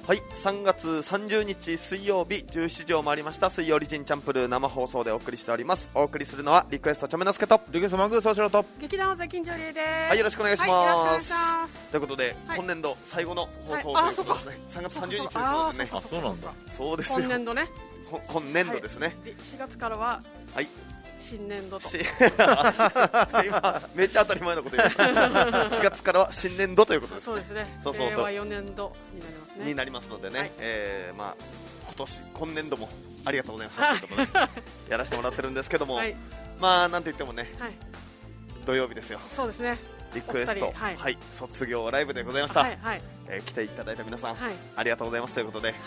はい、3月30日水曜日17時を回りました。水曜リジンチャンプルー生放送でお送りしております。お送りするのはリクエストちょめのすけとリクエストマングー総四郎と劇団大金城理恵です。 はい、よろしくお願いします、 はい、よろしくお願いします。 ということで、 はい、 今年度最後の放送ということですね。3月30日ですのでね。 あ、そうなんだ。 そうですよ。 今年度ね。 今年度ですね、 はい、4月からははい新年度と今めっちゃ当たり前のこと言う4月からは新年度ということですね。 そうですね。 そう令和4年度になりますね。 になりますのでね、 はい、 まあ今年度もありがとうございますということでやらせてもらってるんですけども、はい、まあなんといってもね、はい、土曜日ですよ。 そうですね。 リクエスト、 はいはい、卒業ライブでございました、 はいはい、 来ていただいた皆さん、 はい、 ありがとうございますということで、 はい、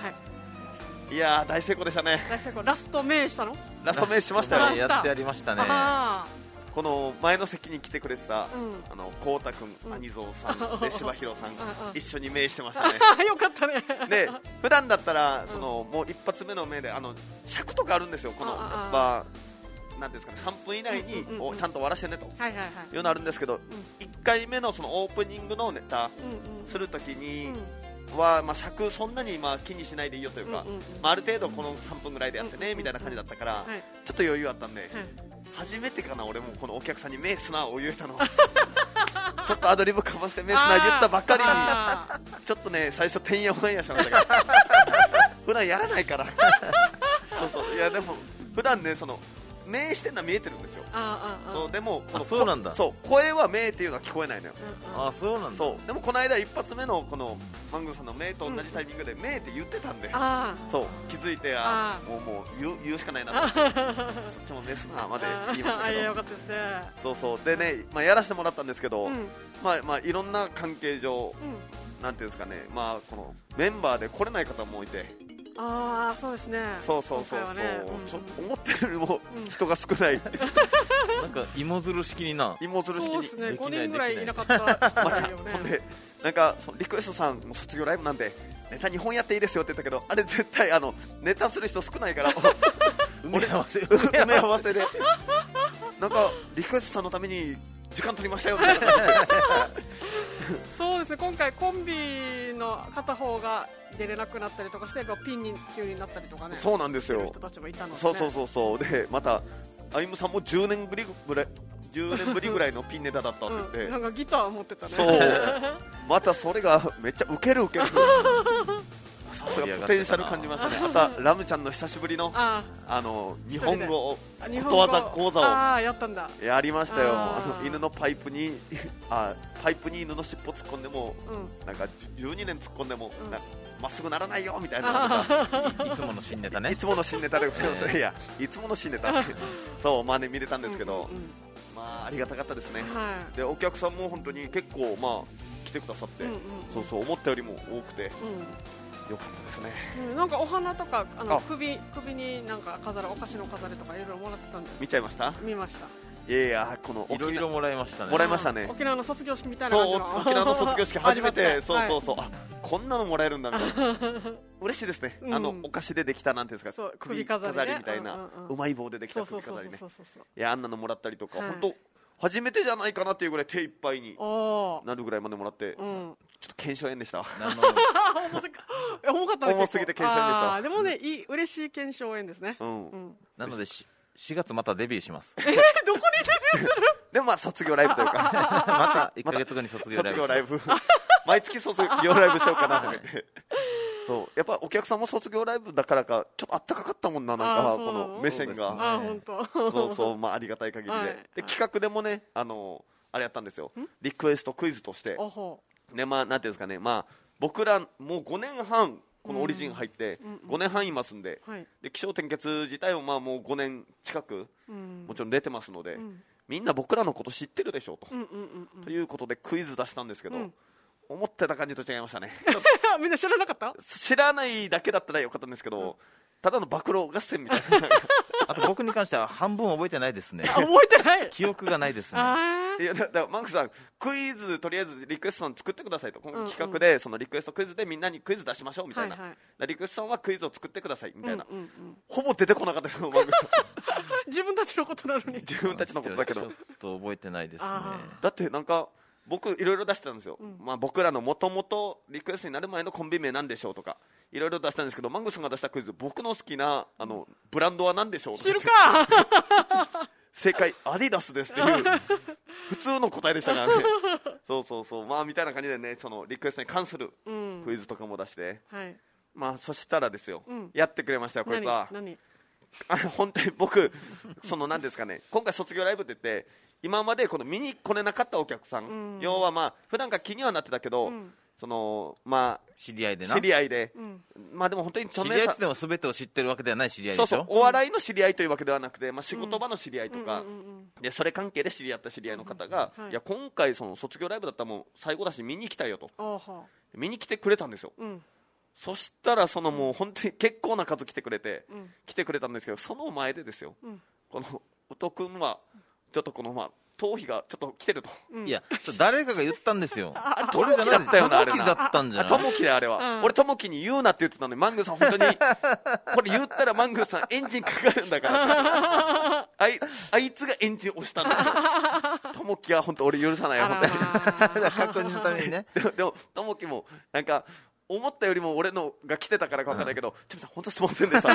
いやー大成功でしたね。 大成功。ラスト名したの？ ラスト名しましたよ。 やってやりましたね。 この前の席に来てくれてた、こうたくん、 うん、 兄蔵さん、で柴弘さん、一緒に名してましたね。 よかったね。 で普段だったらもう一発目の名で尺とかあるんですよ。このやっぱなんですかね、3分以内にちゃんと終わらせてねというのあるんですけど、1回目のそのオープニングのネタするときには、まあ、尺そんなにまあ気にしないでいいよというか、まあ、ある程度この3分ぐらいでやってねみたいな感じだったから、ちょっと余裕あったんで、初めてかな俺もこのお客さんに名すなを言えたのちょっとアドリブかまして名すな言ったばっかりにちょっとね最初てんやわんやしましたけど普段やらないからそうそう、いやでも普段ねその名してるのは見えてるんですよ。そうでもそうなんだ。 そう声は名っていうのは聞こえないのよ。 あ、そうなんだ。 そうでもこの間一発目のこのマングーさんの名と同じタイミングで名って言ってたんで、そう気づいてもう言うしかないなと思ってそっちも名すなまで言いましたけどよかったですね。 そうそうでね、まあ、やらせてもらったんですけど、まあいろんな関係上、なんていうんですかね、まあこのメンバーで来れない方もいて。 ああそうですね。 そうそうそうそう、思ってるよりも人が少ないなんか芋づる式にな。 芋づる式に。 そうですね。5人ぐらいいなかった人がいるよね。 ほんでなんかそのリクエストさんも卒業ライブなんでネタ2本やっていいですよって言ったけど、あれ絶対ネタする人少ないから埋め合わせでなんかリクエストさんのために時間取りましたよみたいなそうですね。今回コンビの片方が出れなくなったりとかしてピンに急になったりとかね。 そうなんですよ。 人たちもいたので、ね、 そうでまたあゆむさんも10年ぶりぐらいのピンネタだったって言って、 なんかギター持ってたね。 そうまたそれがめっちゃウケるさすがポテンシャル感じましたね。またラムちゃんの久しぶりの日本語ことわざ講座をやったんだ。 やりましたよ。犬のパイプに犬の尻尾突っ込んでも、なんか12年突っ込んでもまっすぐならないよみたいな、 いつもの新ネタね。 いつもの新ネタでございます。いやいつもの新ネタそうまあね見れたんですけど、まあありがたかったですね。でお客さんも本当に結構まあ来てくださって、そう思ったよりも多くて。よかったですね。 なんかお花とか首になんか飾るお菓子の飾りとかいろいろもらってたんです。 見ちゃいました？ 見ました。 いやこのいろいろもらいましたね。 もらいましたね。 沖縄の卒業式みたいな感じの。 そう沖縄の卒業式初めてそうあこんなのもらえるんだみたいな嬉しいですね。お菓子でできたなんていうんですか、首飾りみたいなうまい棒でできた首飾りね。いやあんなのもらったりとか本当初めてじゃないかなっていうぐらい手いっぱいになるぐらいまでもらって、ちょっと検証炎でした。 重かったね。 重すぎて検証炎でした。 でもね嬉しい検証炎ですね。 なので4月またデビューします。 どこにデビューする？ でもまあ卒業ライブというかまた1ヶ月後に卒業ライブ毎月卒業ライブしようかなと思ってそうやっぱお客さんも卒業ライブだからかちょっとあったかかったもんな、なんかこの目線が。 本当。 そうまあありがたい限りで企画でもねあれやったんですよ。リクエストクイズとしてね、まあなんていうんですかね、まあ僕らもう5年半このオリジン入って5年半いますんで、で起承転結自体もまあもう5年近くもちろん出てますので、みんな僕らのこと知ってるでしょうということでクイズ出したんですけど、思ってた感じと違いましたね。 みんな知らなかった？ 知らないだけだったらよかったんですけど、ただの暴露合戦みたいなあと僕に関しては半分覚えてないですね。 覚えてない。 記憶がないですね。 いやだからマンクさんクイズとりあえずリクエストさん作ってくださいと、この企画でそのリクエストクイズでみんなにクイズ出しましょうみたいな、リクエストさんはクイズを作ってくださいみたいな、ほぼ出てこなかったですよマンクさん自分たちのことなのに。 自分たちのことだけどちょっと覚えてないですね。 だってなんか僕いろいろ出してたんですよ。まあ僕らのもともとリクエストになる前のコンビ名なんでしょうとか、 いろいろ出したんですけど、マングさんが出したクイズ、僕の好きなブランドは何でしょう。 知るか正解アディダスですっていう普通の答えでしたからね。そうまあみたいな感じでね、そのリクエストに関するクイズとかも出して、 はい、 まあそしたらですよ、やってくれましたよこいつは。 何本当に僕何ですかね、今回卒業ライブって言って今までこの見に来れなかったお客さん、要はまあ普段から気にはなってたけど、まあ知り合いで、 まあでも本当に知り合いってでも全てを知ってるわけではない知り合いでしょ。 お笑いの知り合いというわけではなくて、まあ、仕事場の知り合いとか、でそれ関係で知り合った知り合いの方が、いや今回卒業ライブだったらもう最後だし見に来たいよと、見に来てくれたんですよ。そしたらもう本当に結構な数来てくれたんですけど、その前でですよ、この宇都君はちょっと頭皮がちょっと来てると、 いや誰かが言ったんですよ。 ともきだったよな、あれな。 だったんじゃない。 ともきであれは、俺ともきに言うなって言ってたのに、マングーさん本当にこれ言ったらマングーさんエンジンかかるんだからあいつがエンジン押したんですよ。ともきは本当俺許さないよ、本当に。 確認のためにね。 でもともきもなんか思ったよりも俺のが来てたからか分からないけど、ちょっと本当すみませんでしたで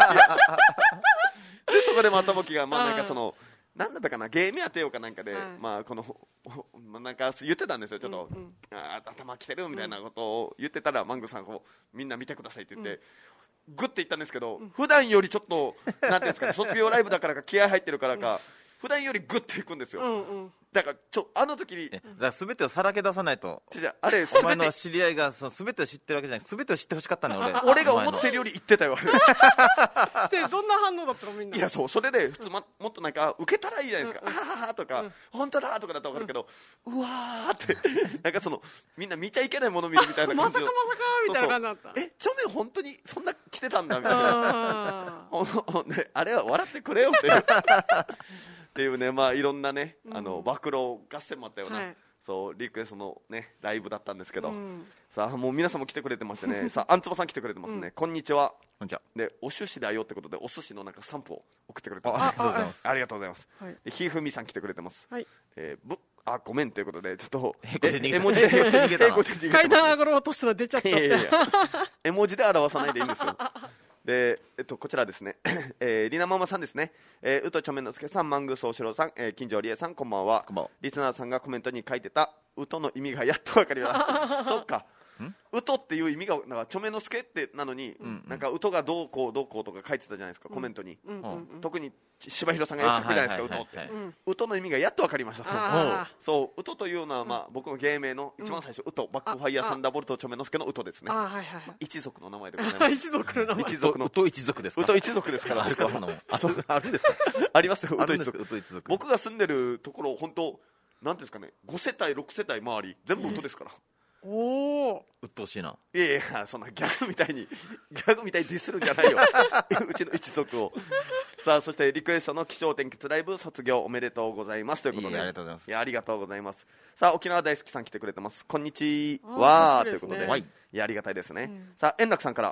そこでまたともきがまあなんかなんだったかな、芸名当てようかなんかで、まあなんか言ってたんですよ、ちょっと、頭きてるみたいなことを言ってたら、マングさんみんな見てくださいって言って、グッて言ったんですけど、普段よりちょっとなんていうんですかね、卒業ライブだからか気合入ってるからか、普段よりグッていくんですよ。だからあの時にだから全てをさらけ出さないと。 あれお前の知り合いが全てを知ってるわけじゃなくて、全てを知ってほしかったのよ。 俺が思ってるより言ってたよ。 どんな反応だったのみんな。 いやそれで普通もっとなんか受けたらいいじゃないですか、あははとか、本当だとかだったら分かるけど、うわーってなんかみんな見ちゃいけないもの見るみたいな感じのまさかみたいな感じだった。 チョメ本当にそんな来てたんだみたいなあれは笑ってくれよっていうね、まあいろんなね暴露合戦もあったような、リクエストのねライブだったんですけど、さあもう皆さんも来てくれてましてね、さあアンツバさん来てくれてますね、こんにちは。でお寿司だよってことでお寿司のなんかスタンプを送ってくれてます。ありがとうございます。ひふみさん来てくれてます。ごめんということでちょっと絵文字で階段上がろうとしたら出ちゃったって。 絵文字で表さないでいいんですよ。でこちらですねりなママさんですね、宇都ちょめのすけさん、マング総四郎さん、金城理恵さん、こんばんは。リスナーさんがコメントに書いてた宇都の意味がやっと分かりましたそっか、宇都っていう意味がなんかちょめのすけってなのに、なんか宇都がどうこうどうこうとか書いてたじゃないですか、コメントに。特に柴弘さんがよく書くじゃないですか、宇都って。宇都の意味がやっと分かりましたと。そう宇都というのはまあ僕の芸名の一番最初、宇都バックファイヤーサンダーボルトちょめのすけの宇都ですね。一族の名前でございます。 一族の名前。 宇都一族ですか。 宇都一族ですから。 あるか、そんなもん。あるんですか。 ありますよ、宇都一族。僕が住んでるところ本当なんですかね、5世帯6世帯周り全部宇都ですから。 おお、 うっとうしいな。 いやそんなギャグみたいにディスるんじゃないようちの一族を。さあそしてリクエストの起承転結ライブ卒業おめでとうございますということで、 ありがとうございます。 いやありがとうございます。さあ沖縄大好きさん来てくれてます。こんにちはということで、いやありがたいですね。さあ円楽さんから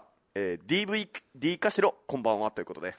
DVD 化しろこんばんはということで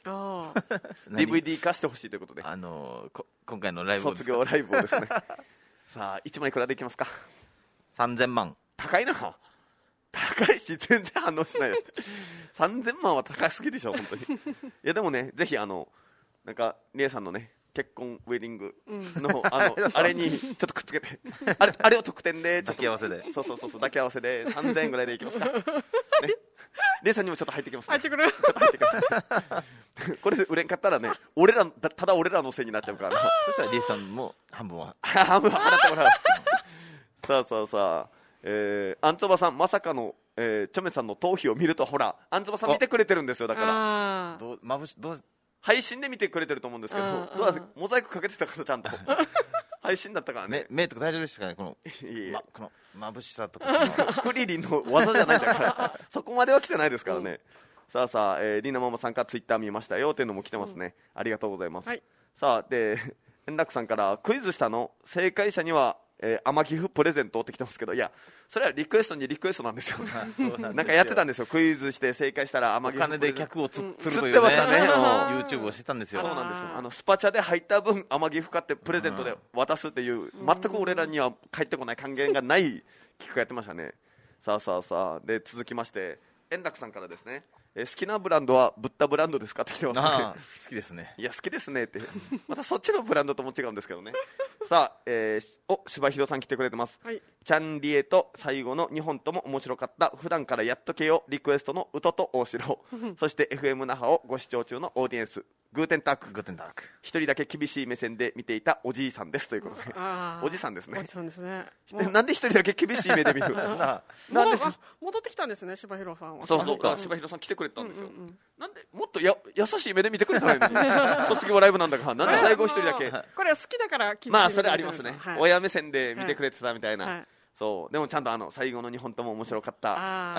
DVD 化してほしいということで、 今回のライブ卒業ライブをですねさあ1枚いくらでいきますか。 3000万。 高いな。高いし全然反応しないよ3000万は高すぎでしょ本当に。いやでもねぜひなんかリエさんのね結婚ウェディングの、あれにちょっとくっつけてあれを特典で抱き合わせでそう抱き合わせで3000円ぐらいでいきますかね。リエさんにもちょっと入ってきます、ね、 入ってくる。 ちょっと入ってきますこれで売れんかったらねただ俺らのせいになっちゃうからそしたらリエさんも半分は払ってもらうさあアンツォバさんまさかのチョメさんの頭皮を見ると、ほらアンツォバさん見てくれてるんですよ。だからどう配信で見てくれてると思うんですけど、どうモザイクかけてたからちゃんと配信だったからね。 目とか大丈夫でしたかね、この眩しさとかクリリンの技じゃないんだからそこまでは来てないですからね。さあリナママさんからツイッター見ましたよっていうのも来てますね。ありがとうございます。さあで円楽さんからクイズしたの正解者には天岐阜プレゼントって来てますけど、いやそれはリクエストにリクエストなんですよなんかやってたんですよ、クイズして正解したら天岐阜お金で客を釣るというね、 ってましたね YouTube をしてたんですよ。 そうなんですよ。スパチャで入った分天岐阜買ってプレゼントで渡すっていう、全く俺らには返ってこない還元がない企画やってましたね。さあで続きまして円楽さんからですね、好きなブランドはブッダブランドですかって来てますね。 好きですね。 いや好きですねってまたそっちのブランドとも違うんですけどね。さあ、柴弘さん来てくれてます、はい、チャンリエと最後の2本とも面白かった。普段からやっとけよリクエストのウトと大城そして FM 那覇をご視聴中のオーディエンス、グーテンターク。一人だけ厳しい目線で見ていたおじいさんですということで。おじさんですね。 おじさんですね。 なんで一人だけ厳しい目で見るなんです戻ってきたんですね、柴弘さんは。 そう柴弘さん来てくれたんですよ、なんでもっと優しい目で見てくれたらいいのに卒業ライブなんだからなんで最後一人だけこれは好きだから厳しい目で見てくれた。 まあそれありますね、親目線で見てくれてたみたいな、そうでもちゃんと最後の2本とも面白かった。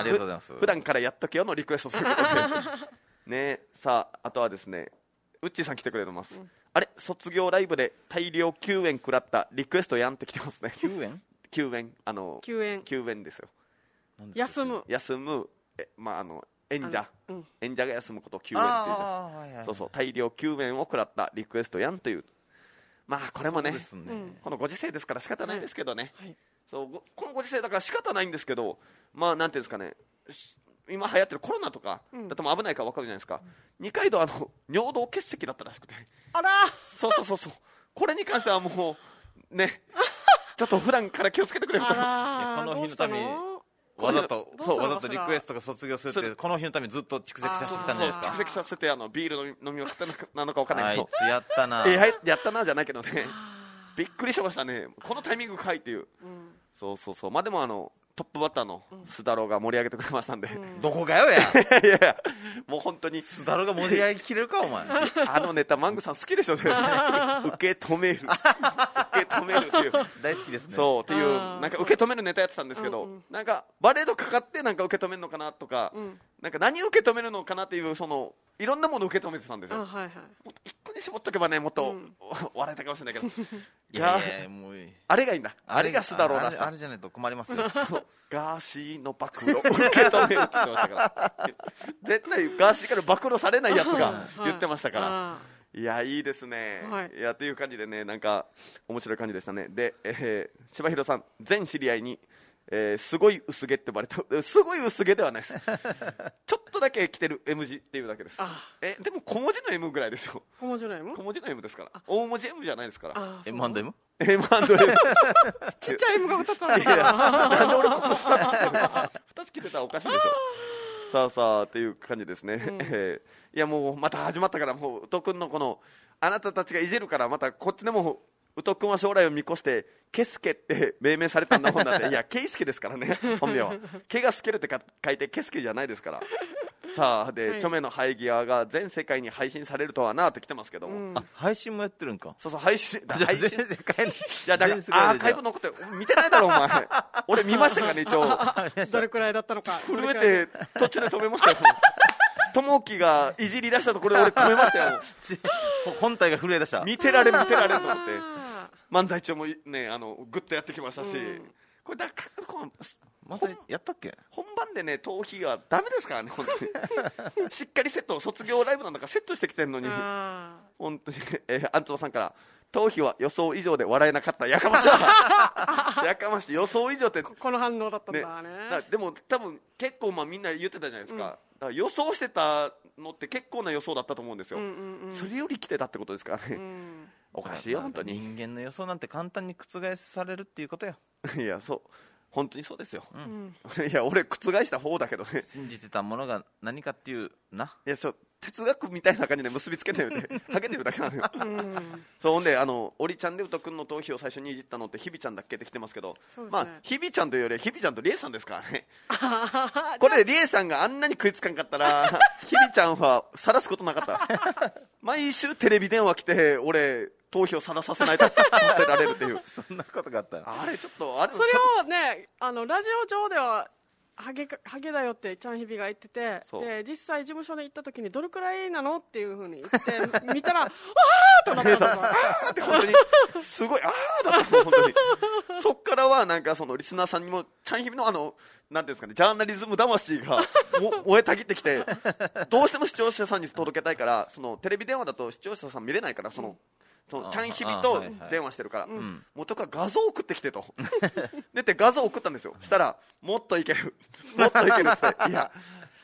ありがとうございます。 普段からやっとけよのリクエストすることでね。さああとはですね、ウッチーさん来てくれてます、あれ卒業ライブで大量救援食らったリクエストやんって来てますね。 救援救援ですよ。 休む演者が休むことを救援って言うんです。そうそう、大量救援を食らったリクエストやんという。まあこれもね、このご時世ですから仕方ないですけどね、そうこのご時世だから仕方ないんですけど、まあなんていうんですかね、今流行ってるコロナとかだとも危ないから分かるじゃないですか。二階堂尿道結石だったらしくて、 あらそうこれに関してはもうねちょっと普段から気をつけてくれると。 この日のためにわざとリクエストが卒業するってこの日のためにずっと蓄積させてきたんじゃないですか。 蓄積させてビール飲みまくったなのか分かんないけど、 あいつやったなやったなじゃないけどね、びっくりしましたね、このタイミングかいっていう、そうまあでもトップバッターの須田郎が盛り上げてくれましたんで、 どこがよやいやもう本当に須田郎が盛り上げきれるかお前ネタマングさん好きでしょ受け止めるっていう大好きですね。 そうっていうなんか受け止めるネタやってたんですけど、なんかバレードかかってなんか受け止めるのかなとか、なんか何を受け止めるのかなっていういろんなものを受け止めてたんですよ。もっと一個に絞っとけばねもっと笑えたかもしれないけどいやもうあれがいいんだ、あれが須田郎だした。 あれじゃないと困りますよ。 そうガーシーの暴露を受け止めるって言ってましたから絶対ガーシーから暴露されないやつが言ってましたから、いやいいですね、いやっていう感じでね、なんか面白い感じでしたね。で、柴弘さん全知り合いに、すごい薄毛ってバレた。すごい薄毛ではないですちょっとだけ着てる M 字っていうだけです。でも小文字の M ぐらいですよ。 小文字の M？ 小文字の M ですから、大文字 M じゃないですから。 M&M？ ちっちゃい M が2つあるなんで俺ここ2つ着てたらおかしいでしょ。さあっていう感じですね、いやもうまた始まったから、もう宇都君のこのあなたたちがいじるからまたこっちでも宇都君は将来を見越してケスケって命名されたんだもんだっていやケイスケですからね本名はケがスケルって書いてケスケじゃないですから。さあで、著名の生え際が全世界に配信されるとはなって来てますけども、 配信もやってるんか。 そう配信全世界に。 いやだからアーカイブ残って見てないだろお前俺見ましたからね一応どれくらいだったのか震えて途中で止めましたよ友樹がいじり出したところで俺止めましたよ本体が震え出した。 見てられんと思って漫才中もねグッとやってきましたし、これまたやったっけ。 本番でね頭皮がダメですからね本当にしっかりセット、卒業ライブなんだからセットしてきてるのに本当に、アントロさんから頭皮は予想以上で笑えなかった。やかましいやかましい。予想以上ってこの反応だったんだね。 でも多分結構みんな言ってたじゃないですか、だから予想してたのって結構な予想だったと思うんですよ、それより来てたってことですからね、おかしいよ本当に。 人間の予想なんて簡単に覆されるっていうことよいやそう本当にそうですよ、いや俺覆した方だけどね。 信じてたものが何かっていうな。 いやそう哲学みたいな感じで結びつけてるってハゲてるだけなのよそうほんでオリちゃんで宇都君の頭皮を最初にいじったのってひびちゃんだっけって来てますけど、まあひびちゃんというよりひびちゃんとりえさんですからねこれでりえさんがあんなに食いつかんかったらひびちゃんは晒すことなかった毎週テレビ電話来て俺頭皮を晒させないとさせられるっていうそんなことがあったらあれちょっとあれそれをねラジオ上ではハゲだよってちゃんひびが言ってて、で実際事務所に行った時にどれくらいなのっていうふうに言って見たらあーってなったんだあーって本当にすごいあーだった本当にそっからはなんかそのリスナーさんにもちゃんひびのなんていうんですかね、ジャーナリズム魂が燃えたぎってきてどうしても視聴者さんに届けたいから、そのテレビ電話だと視聴者さん見れないから、そのちゃんひびと電話してるから、もうとか画像送ってきてとでって画像送ったんですよ。したらもっといけるもっといけるって言っていや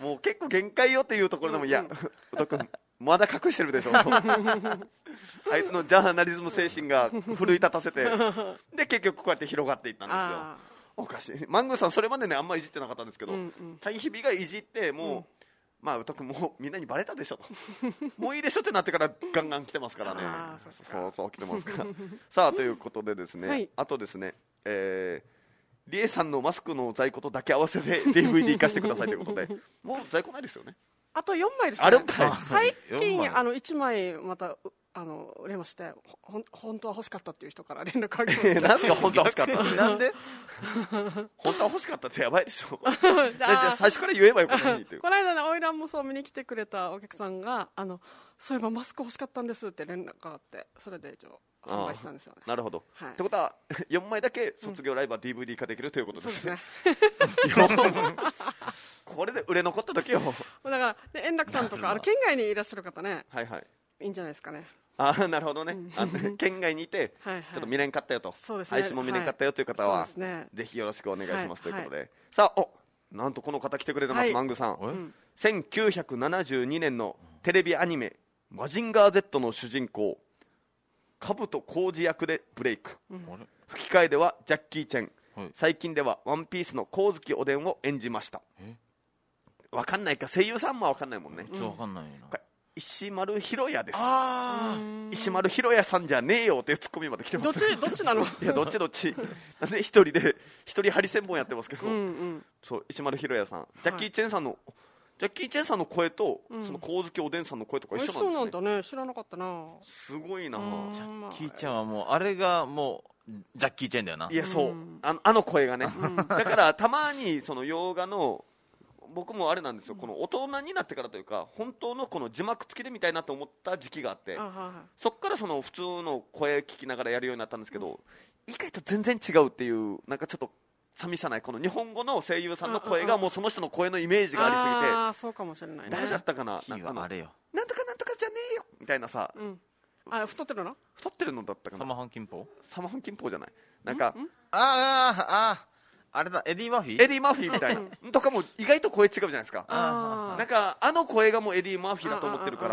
もう結構限界よっていうところでも、いや宇都君まだ隠してるでしょあいつのジャーナリズム精神が奮い立たせてで結局こうやって広がっていったんですよ。おかしい。マングーさんそれまでねあんまりいじってなかったんですけど、タイヒビがいじってもう、まあ宇都君もうみんなにバレたでしょともういいでしょってなってからガンガン来てますからね。そう来てますからさあということでですね、はい、あとですね、リエさんのマスクの在庫とだけ合わせて DVD 化してくださいということでもう在庫ないですよね。 あと4枚ですね。 あるんかい。 最近1枚また売れまして、本当は欲しかったっていう人から連絡が来ました。 なんすか本当は欲しかったなんで本当は欲しかったってやばいでしょじゃあ最初から言えばよかったのにっていう。 この間ねオイランもそう見に来てくれたお客さんがそういえばマスク欲しかったんですって連絡があって、それで一応販売したんですよね。 なるほど、はい、ってことは4枚だけ卒業ライブは DVD 化できるということですね、これで売れ残った時よだから円楽さんとか県外にいらっしゃる方ね、 はいはい、 いいんじゃないですかね。 なるほどね、県外にいてちょっと未練買ったよと、配信も未練買ったよという方は、ぜひよろしくお願いしますということで、さあなんとこの方来てくれてます、マングさん、1972年のテレビアニメマジンガー Z の主人公兜浩二役でブレイク、吹き替えではジャッキー・チェン、最近ではワンピースの光月おでんを演じました。わかんないか、声優さんもわかんないもんね。 わかんないな。 石丸ひろやです。石丸ひろやさんじゃねえよっていうツッコミまで来てます。 どっちなの？ いやどっちなんで一人ハリセンボンやってますけど、そう石丸ひろやさん、ジャッキー・チェンさんの声と、その光月おでんさんの声とか一緒なんですね。 そうなんだね、知らなかったな。 すごいな。 ジャッキーちゃんはもうあれがもうジャッキーチェンだよな。 いやそう、あの声がね、だからたまにその洋画の僕もあれなんですよ、この大人になってからというか本当のこの字幕付きで見たいなと思った時期があって、そっからその普通の声聞きながらやるようになったんですけど、意外と全然違うっていう、なんかちょっと寂しさない、この日本語の声優さんの声がもうその人の声のイメージがありすぎて、 そうかもしれないね。 誰だったかな、 なんかあれよ、 なんとかなんとかじゃねえよみたいなさ、 太ってるのだったかな。 サマハンキンポじゃない、なんかあれだ、エディ・マフィーみたいなとかも意外と声違うじゃないですか。なんか声がもうエディ・マーフィーだと思ってるから、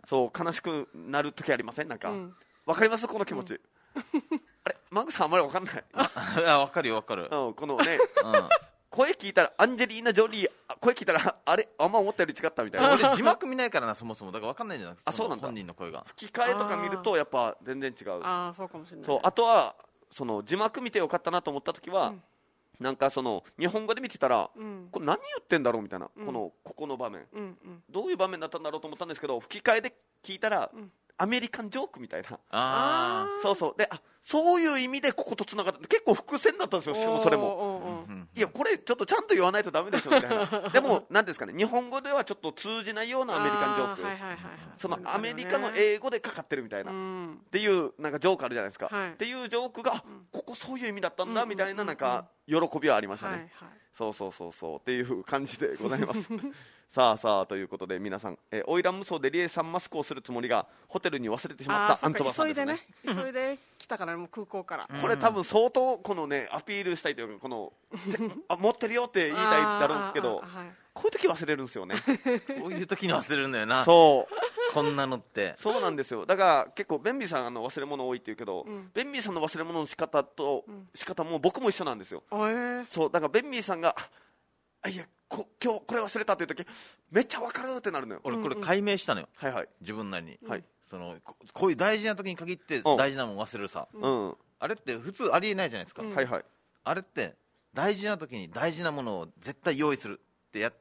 そう悲しくなる時ありません？なんかわかりますこの気持ち。あれマングさんあんまりわかんない。 わかるよわかる。 このね声聞いたらアンジェリーナ・ジョリー、声聞いたらあれあんま思ったより違ったみたいな。 俺字幕見ないからな、そもそもだからわかんないんじゃなくて、 そうなんだ、 本人の声が吹き替えとか見るとやっぱ全然違う。 そうかもしれない。 そう、あとはその字幕見てよかったなと思った時は、なんかその日本語で見てたら、これ何言ってんだろうみたいな、ここの場面、どういう場面だったんだろうと思ったんですけど、吹き替えで聞いたら、アメリカンジョークみたいな、そうで、そういう意味でこことつながって結構伏線だったんですよ。しかもそれもいやこれちょっとちゃんと言わないとダメでしょみたいなでも何ですかね、日本語ではちょっと通じないようなアメリカンジョーク、そのアメリカの英語でかかってるみたいな、っていうなんかジョークあるじゃないですか、っていうジョークが、ここそういう意味だったんだみたいな、なんか喜びはありましたね。そうっていう感じでございますさあということで皆さん、花魁無双でリエさんマスクをするつもりがホテルに忘れてしまったアンツバさんですね。 急いで来たからもう空港からこれ多分相当このねアピールしたいというか、この持ってるよって言いたいだろうけど、こういう時忘れるんですよね。 こういう時に忘れるんだよな。 そうこんなのってそうなんですよ。だから結構ベンビーさん忘れ物多いって言うけど、ベンビーさんの忘れ物の仕方も僕も一緒なんですよ。そうだからベンビーさんがいや今日これ忘れたっていう時めっちゃ分かるってなるのよ。 俺これ解明したのよ、自分なりに、そのこういう大事な時に限って大事なもん忘れるさ、あれって普通ありえないじゃないですか、あれって大事な時に大事なものを絶対用意するってやって、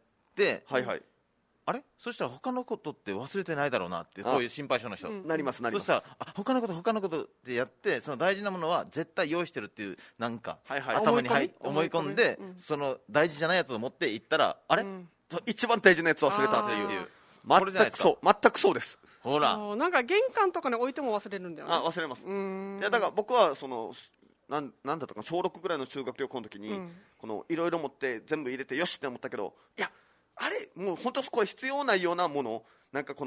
あれそしたら他のことって忘れてないだろうなって、こういう心配性の人、 なります。 そしたら他のことってやって、その大事なものは絶対用意してるっていうなんか、頭に思い込んで、その大事じゃないやつを持っていったら、あれ一番大事なやつ忘れたっていう、全くそうです。 ほらなんか玄関とかに置いても忘れるんだよね。 忘れます。いやだから僕はそのなんだったか小6ぐらいの修学旅行の時に、このいろいろ持って全部入れてよしって思ったけど、いやあれもう本当これ必要ないようなもの、なんかこの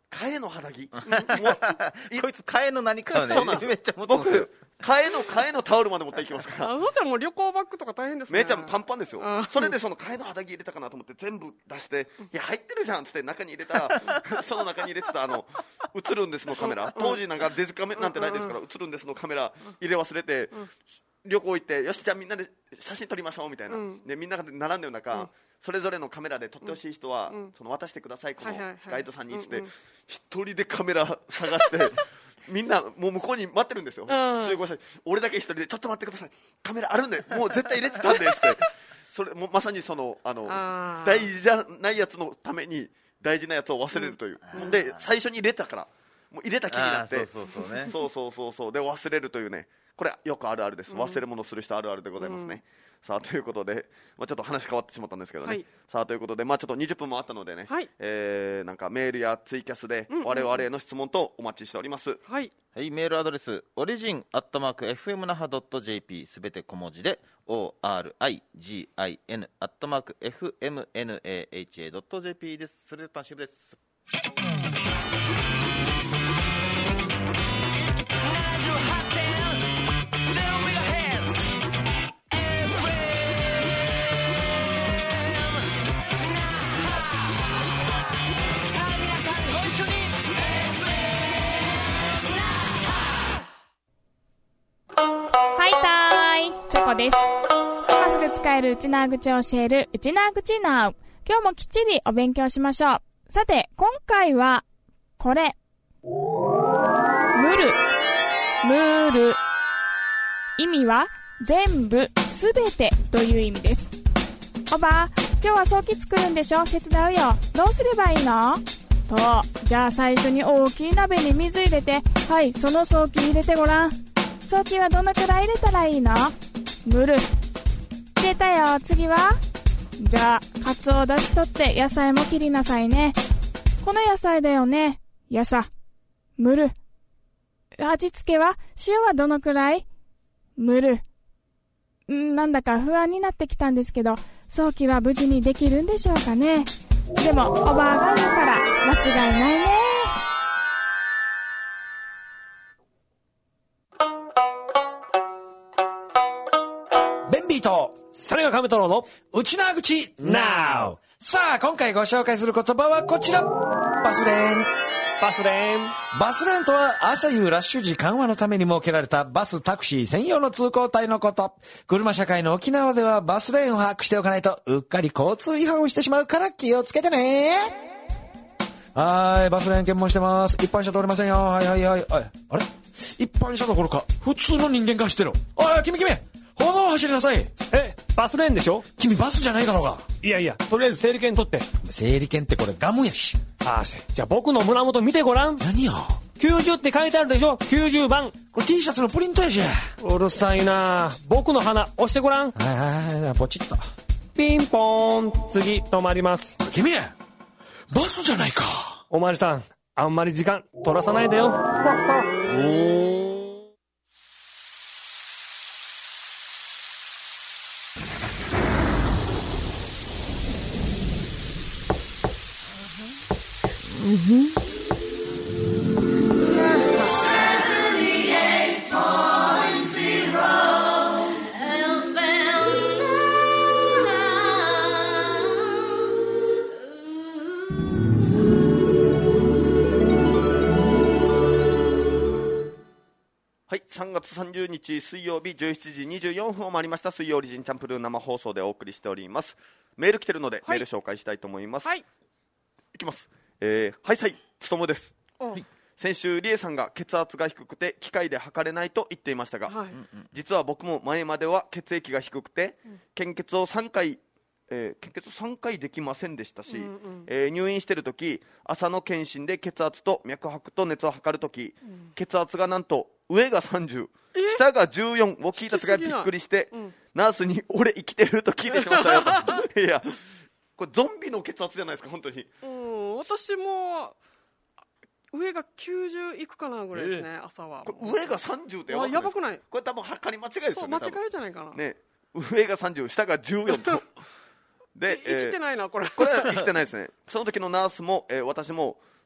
替えの肌着こいつ替えの何かをねめっちゃ持ってますよ。 替えのタオルまで持っていきますから。 そしたらもう旅行バッグとか大変ですね。 めちゃパンパンですよ。それでその替えの肌着入れたかなと思って全部出して、いや入ってるじゃんっつって中に入れたらその中に入れてた映るんですのカメラ、当時なんかデジカメなんてないですから映るんですのカメラ入れ忘れて、旅行行ってよしじゃあみんなで写真撮りましょうみたいな、でみんなで並んでる中、それぞれのカメラで撮ってほしい人は、その渡してくださいこのガイドさんにっつって一人でカメラ探してみんなもう向こうに待ってるんですよ、集合して俺だけ一人でちょっと待ってくださいカメラあるんでもう絶対入れてたんでっつってそれもまさにその大事じゃないやつのために大事なやつを忘れるという、で最初に入れたからもう入れた気になってそうで忘れるというね、これよくあるあるです、忘れ物する人あるあるでございますね。さあということで、ちょっと話変わってしまったんですけどね、さあということで、ちょっと20分もあったのでね、なんかメールやツイキャスで我々への質問とお待ちしております。 はい、メールアドレスオリジン@fmnaha.jp すべて小文字で origin@fmnaha.jp です。それでは楽しみです。 です。今すぐ使えるウチナー口を教えるウチナー口ナウ。今日もきっちりお勉強しましょう。さて今回はこれムル意味は全部すべてという意味です。おば今日は早期作るんでしょ、手伝うよ。どうすればいいのと、じゃあ最初に大きい鍋に水入れて、はい、その早期入れてごらん。早期はどのくらい入れたらいいの？ムル入れたよ。次はじゃあカツオだし取って野菜も切りなさいね。この野菜だよね。やさムル。味付けは塩はどのくらい？ムル。なんだか不安になってきたんですけど、早期は無事にできるんでしょうかね。でもおばあが言うから間違いないね。 それが亀太郎のうちなーぐち NOW。 さあ今回ご紹介する言葉はこちら。バスレーン。バスレーンとは朝夕ラッシュ時緩和のために設けられたバスタクシー専用の通行帯のこと。車社会の沖縄ではバスレーンを把握しておかないとうっかり交通違反をしてしまうから気をつけてね。はい、バスレーン検問してます。一般車通れませんよ。はい、あれ一般車どころか普通の人間が走ってる。おい君歩道を走りなさい。 バスレーンでしょ。 君バスじゃないだろうが。 いやとりあえず整理券取って。 整理券ってこれガムやし。 じゃあ僕の胸元見てごらん。 何よ。 90って書いてあるでしょ。90番。 これ T シャツのプリントやし。 うるさいな。僕の鼻押してごらん。 はいポチッと。 ピンポーン。次止まります。 君バスじゃないか。 おまわりさんあんまり時間取らさないでよ。 はい、3月30日水曜日17時24分を回りました。水曜オリジンチャンプルー生放送でお送りしております。メール来てるので、メール紹介したいと思います。いきます。つとむです。先週リエさんが血圧が低くて機械で測れないと言っていましたが、実は僕も前までは血液が低くて、献血3回できませんでしたし、入院してるとき朝の検診で血圧と脈拍と熱を測るとき、血圧がなんと上が30下が14を聞いたときはびっくりして、ナースに俺生きてると聞いてしまったよといやこれゾンビの血圧じゃないですか本当に。 私も上が90いくかなぐらいですね、朝は。 これ上が30ってやばくない？これ多分測り間違いですよね。 間違いじゃないかな。 ね、上が30下が14とで生きてないなこれは生きてないですね。その時のナースも、私も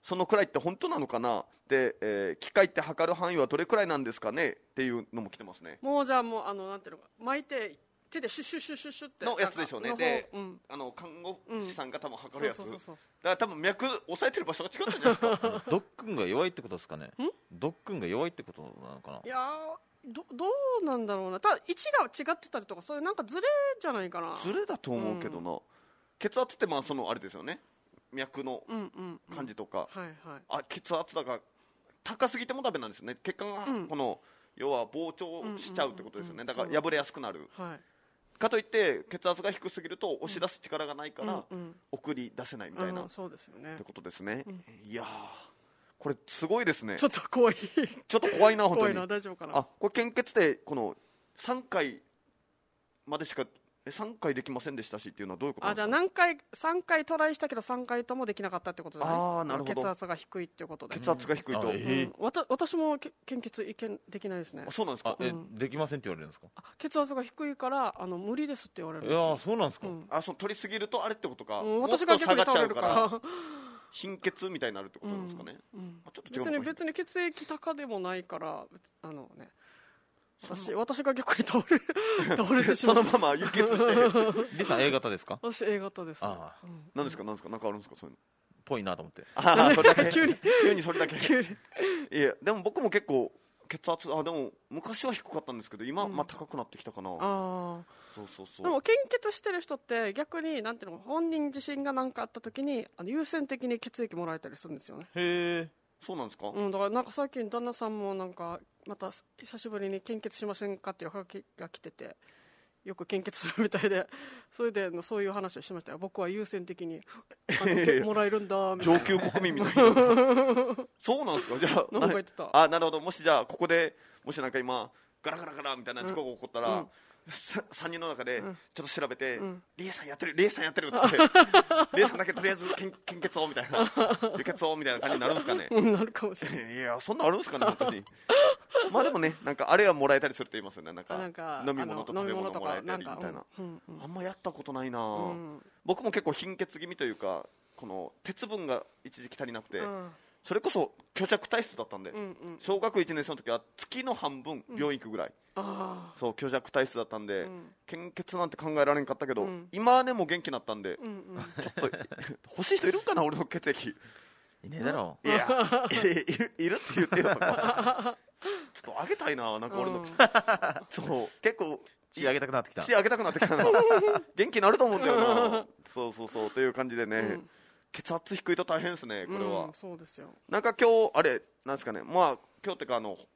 そのくらいって本当なのかなで、機械って測る範囲はどれくらいなんですかねっていうのも来てますね。 もうじゃあもうなんていうのか巻いて手でシュッシュッシュッシュッシュッってのやつでしょうね。で、看護師さんが多分測るやつ、だから多分脈押さえてる場所が違ったんじゃないですか。 ドックンが弱いってことですかね。ドックンが弱いってことなのかな。 いやどうなんだろうな。ただ位置が違ってたりとかそういうなんかズレじゃないかな。 ズレだと思うけどな、血圧ってそのあれですよね、脈の感じとか、血圧だから高すぎてもダメなんですよね。血管がこの、要は膨張しちゃうってことですよね。だから破れやすくなる、かといって血圧が低すぎると押し出す力がないから送り出せないみたいな、 そうですよねってことですね。いやーこれすごいですね。 ちょっと怖いちょっと怖いな本当に。 怖いな。大丈夫かな。 これ献血でこの3回までしか3回できませんでしたしっていうのはどういうことですか。 じゃあ3回トライしたけど3回ともできなかったってことだね。 なるほど。 血圧が低いってことで。 血圧が低いと、 私も献血できないですね。 そうなんですか。 できませんって言われるんですか。 血圧が低いから無理ですって言われるんですよ。いやそうなんですか。 その取りすぎるとあれってことか、 私が逆に倒れるから貧血みたいになるってことですかね。ちょっと違うのかも。 別に血液高でもないからね。私が逆に倒れてしまう。 そのまま輸血してリさん A 型ですか。 私 A 型です。 何ですかなんかあるんですかそういうの。 ぽいなと思って。 それだけ急にそれだけ。いやでも僕も結構血圧でも昔は低かったんですけど今高くなってきたかな。そうでも献血してる人って逆になんていうの、本人自身が何かあった時に優先的に血液もらえたりするんですよね。 へえ、そうなんですか。 だからなんか最近旦那さんもなんかまた久しぶりに献血しませんかっていうはがきが来てて、よく献血するみたいで、それでそういう話をしましたよ。僕は優先的にもらえるんだみたいな。 上級国民みたいなそうなんですか。じゃあ何か言ってた。 なるほど。もしじゃあここでもしなんか今ガラガラガラみたいな事故が起こったら、3人の中でちょっと調べて、リエさんやってるって言ってリエさんだけとりあえず献血をみたいな輸血をみたいな感じになるんですかね。 なるかもしれない。 いやそんなあるんですかね本当にでもね、なんかあれはもらえたりするって言いますよね。なんか飲み物と食べ物もらえたりみたいな。あんまやったことないな。僕も結構貧血気味というか、この鉄分が一時期足りなくて、それこそ虚弱体質だったんで、小学1年生の時は月の半分病院行くぐらい、そう虚弱体質だったんで、献血なんて考えられんかったけど、今はねもう元気になったんで、ちょっと欲しい人いるんかな俺の血液。 いねえだろ。 いやいるって言ってよとかちょっとあげたいな。なんか俺のそう結構血あげたくなってきた。 血あげたくなってきたな元気になると思うんだよなそうという感じでね、血圧低いと大変ですねこれは。 そうですよ。 なんか今日あれなんですかね、今日ってか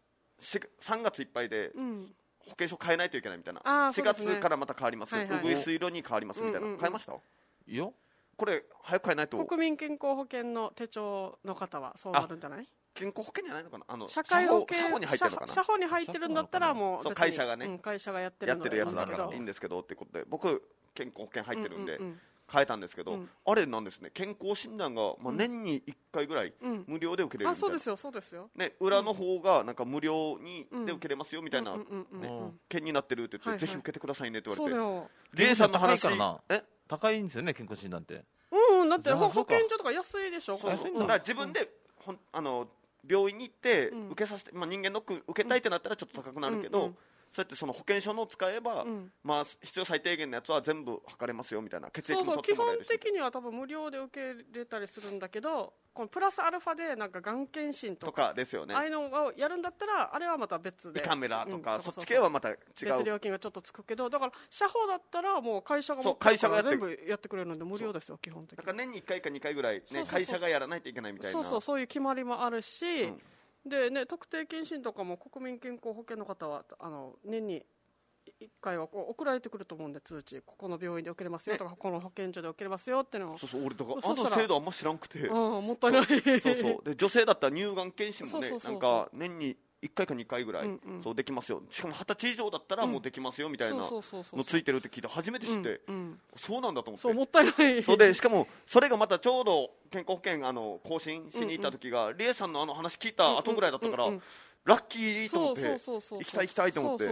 3月いっぱいで保険証変えないといけないみたいな、4月からまた変わります、うぐいす色に変わりますみたいな、変えました？ いやこれ早く変えないと。 国民健康保険の手帳の方はそうなるんじゃない？ 健康保険じゃないのかな。 社会保険、 社保に入ってるのかな。 社保に入ってるんだったらもう会社がね、 会社がやってるやつだからいいんですけどってことで、僕健康保険入ってるんで変えたんですけど、あれなんですね、健康診断が年に1回ぐらい無料で受けれるみたいな。 そうですよそうですよね、裏の方がなんか無料で受けれますよみたいな件になってるって言って、ぜひ受けてくださいねって言われて。 レイさんの話高いんですよね健康診断って。 だって保健所とか安いでしょ。 だから自分で病院に行って受けさせて、人間ドック受けたいってなったらちょっと高くなるけど、そうやってその保険証のを使えば、必要最低限のやつは全部測れますよみたいな。血液も取ってもらえるし。 基本的には多分無料で受け入れたりするんだけど、このプラスアルファでなんかがん検診とかですよね。 ああいうのをやるんだったらあれはまた別で胃カメラとかそっち系はまた違う別料金がちょっとつくけど、だから社保だったらもう会社が全部やってくれるので無料ですよ基本的に。 だから年に1回か2回ぐらい会社がやらないといけないみたいな。 そういう決まりもあるし、でね、特定健診とかも国民健康保険の方は年に1回は送られてくると思うんで、通知、ここの病院で受けれますよとか、ここの保健所で受けれますよっていうのを。 俺だからの制度あんま知らんくて。 もったいないで女性だったら乳がん検診もね、なんか年に1回か2回ぐらいそうできますよ、しかも20歳以上だったらもうできますよみたいなのついてるって聞いて初めて知って、そうなんだと思って。 そうもったいない。 そうでしかもそれがまたちょうど健康保険更新しに行った時が、リエさんの話聞いた後ぐらいだったから、ラッキーと思って行きたいと思って。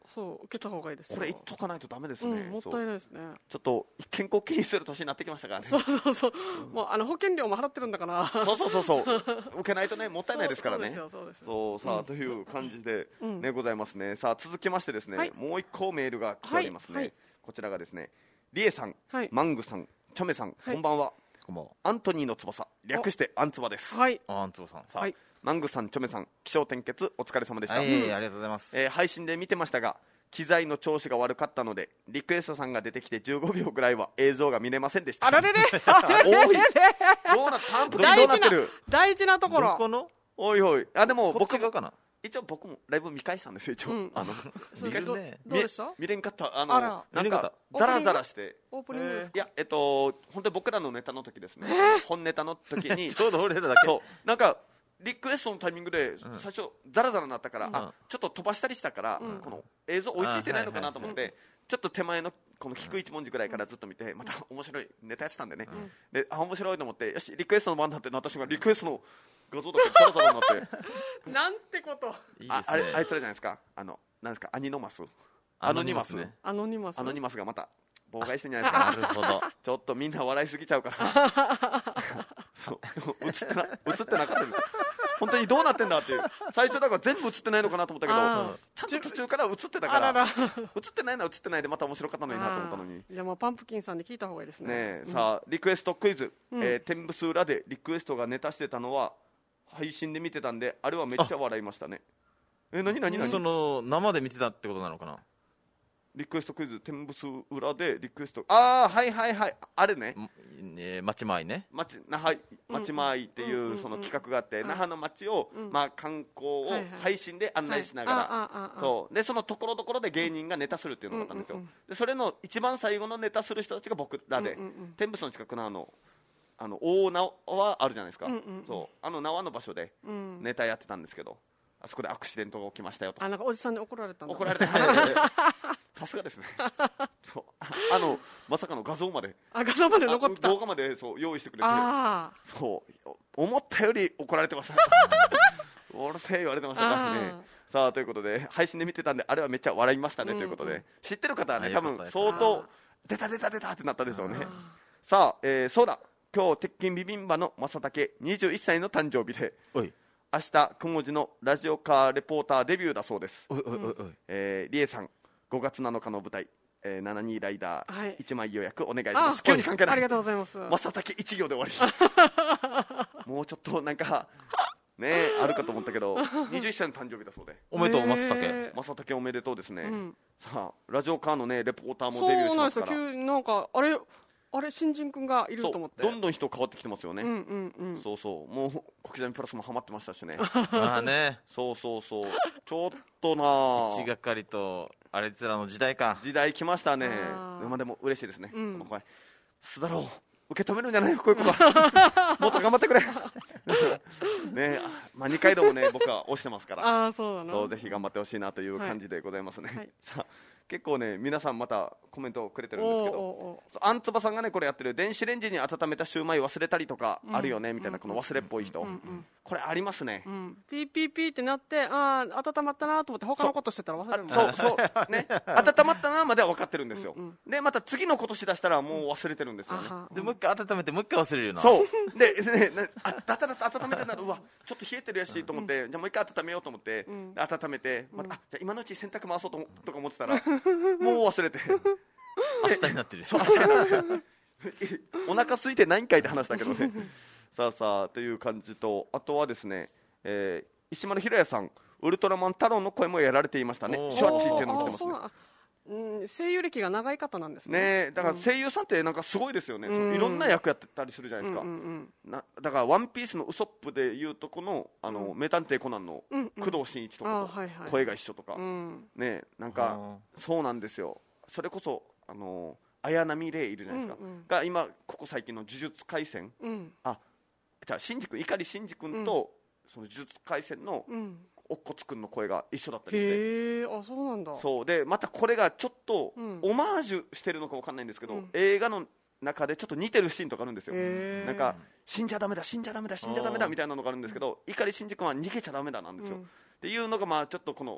そう受けた方がいいですよ。 これ言っとかないとダメですね、 もったいないですね。 ちょっと健康気にする年になってきましたからね。 そうもう保険料も払ってるんだからそう受けないとねもったいないですからね。 そうさあという感じでね、ございますね。さあ続きましてですね、もう一個メールが来ておりますね。こちらがですね、リエさん、マングさん、チョメさん、こんばんは。アントニーの翼、略してアンツバです。 アンツバさん。 さあ、マングさん、チョメさん、起承転結お疲れ様でした。 ありがとうございます。 配信で見てましたが、機材の調子が悪かったのでリクエストさんが出てきて15秒ぐらいは映像が見れませんでした。 あられれどうなパンプキンどうなってる。 大事なところ。 どこのおいおい。でも僕がかな。 一応僕もライブ見返したんですよ。一応、見返したね。 どうでした？ 見れんかった。なんかザラザラしてオープニングですか？ いや本当に僕らのネタの時ですね、本ネタの時にちょうど俺らだけそうなんかリクエストのタイミングで最初ザラザラになったから、ちょっと飛ばしたりしたから、この映像追いついてないのかなと思って、ちょっと手前のこの低い一文字ぐらいからずっと見て、また面白いネタやってたんでね、で面白いと思って、よしリクエストの番だってなった瞬間リクエストの画像だけザラザラになってなんてこと。 あいつらじゃないですか、なんですか、アノニマスアノニマスがまた妨害してんじゃないですか。 なるほど。 ちょっとみんな笑いすぎちゃうからそう映ってなかったです。本当にどうなってんだっていう。最初だから全部映ってないのかなと思ったけど、ちゃんと途中から映ってたから、映ってないのは映ってないでまた面白かったのになと思ったのに。 じゃあもうパンプキンさんで聞いた方がいいですね。 さあリクエストクイズ、天ブス裏でリクエストがネタしてたのは配信で見てたんで、あれはめっちゃ笑いましたね。何その生で見てたってことなのかな。 リクエストクイズ天ブス裏でリクエスト、はいあれね、 町前ね、 町前っていうその企画があって、那覇の町を観光を配信で案内しながら、そうでそのところどころで芸人がネタするっていうのがあったんですよ。でそれの一番最後のネタする人たちが僕らで、天ブスの近くの大縄あるじゃないですか、そう縄の場所でネタやってたんですけど、あそこでアクシデントが起きましたよと。 なんかおじさんに怒られたんだ。 怒られてさすがですねそうまさかの画像まで残った動画までそう用意してくれて、そう思ったより怒られてましたうるせえ言われてましたからね。さあということで配信で見てたんで、あれはめっちゃ笑いましたねということで、知ってる方はね多分相当出たってなったでしょうね。さあ、そうだ、今日鉄筋ビビンバの正竹21歳の誕生日で、明日9文字のラジオカーレポーターデビューだそうです。リエさん5月7日の舞台、72ライダー1枚予約お願いします。急に関係ない。 ありがとうございます。 正竹1行で終わりもうちょっとなんかねあるかと思ったけど21歳の誕生日だそうで、 おめでとう正竹おめでとうですね。さあラジオカーのねレポーターもデビューしますから。 そうなんですよ。なんかあれ新人くんがいると思って、 どんどん人変わってきてますよね。そうもう小刻みプラスもハマってましたしねそうちょっとな一がかりとあれつらの時代来ましたね。でも嬉しいですね。この声須田郎受け止めるんじゃないよ、こういう子がもっと頑張ってくれね、二階堂もね僕は推してますからそうぜひ頑張ってほしいなという感じでございますね。さあ結構ね皆さんまたコメントをくれてるんですけど、アンツバさんがねこれやってる電子レンジに温めたシューマイ忘れたりとかあるよねみたいな、この忘れっぽい人、これありますね。 ピーピーピーってなって、温まったなと思って他のことしてたら忘れるもん。 そうね温まったなまでは分かってるんですよ。でまた次のことしだしたらもう忘れてるんですよね。 でもう一回温めてもう一回忘れるよな。 そうで温めてなる、うわちょっと冷えてるやしと思って、じゃあもう一回温めようと思って温めて、じゃあ今のうち洗濯回そうとか思ってたらもう忘れて明日になってる。 そう明日になってるお腹空いてないんかいって話だけどねさあという感じと、あとはですね、石丸ひろやさんウルトラマン太郎の声もやられていましたね。シュワッチーっていうのも来てますね。 声優歴が長い方なんですね。 だから声優さんってなんかすごいですよね。いろんな役やってたりするじゃないですか。だからワンピースのウソップでいうとこの名探偵コナンの工藤新一とかと声が一緒とかね、なんかそうなんですよ。それこそ綾波レイいるじゃないですか、が今ここ最近の呪術廻戦、じゃあ碇シンジ君とその呪術廻戦の乙骨くんの声が一緒だったりして、 そうなんだ。 そうでまたこれがちょっとオマージュしてるのか分かんないんですけど、映画の中でちょっと似てるシーンとかあるんですよ。なんか死んじゃダメだみたいなのがあるんですけど、碇シンジ君は逃げちゃダメだなんですよ。っていうのがちょっとこの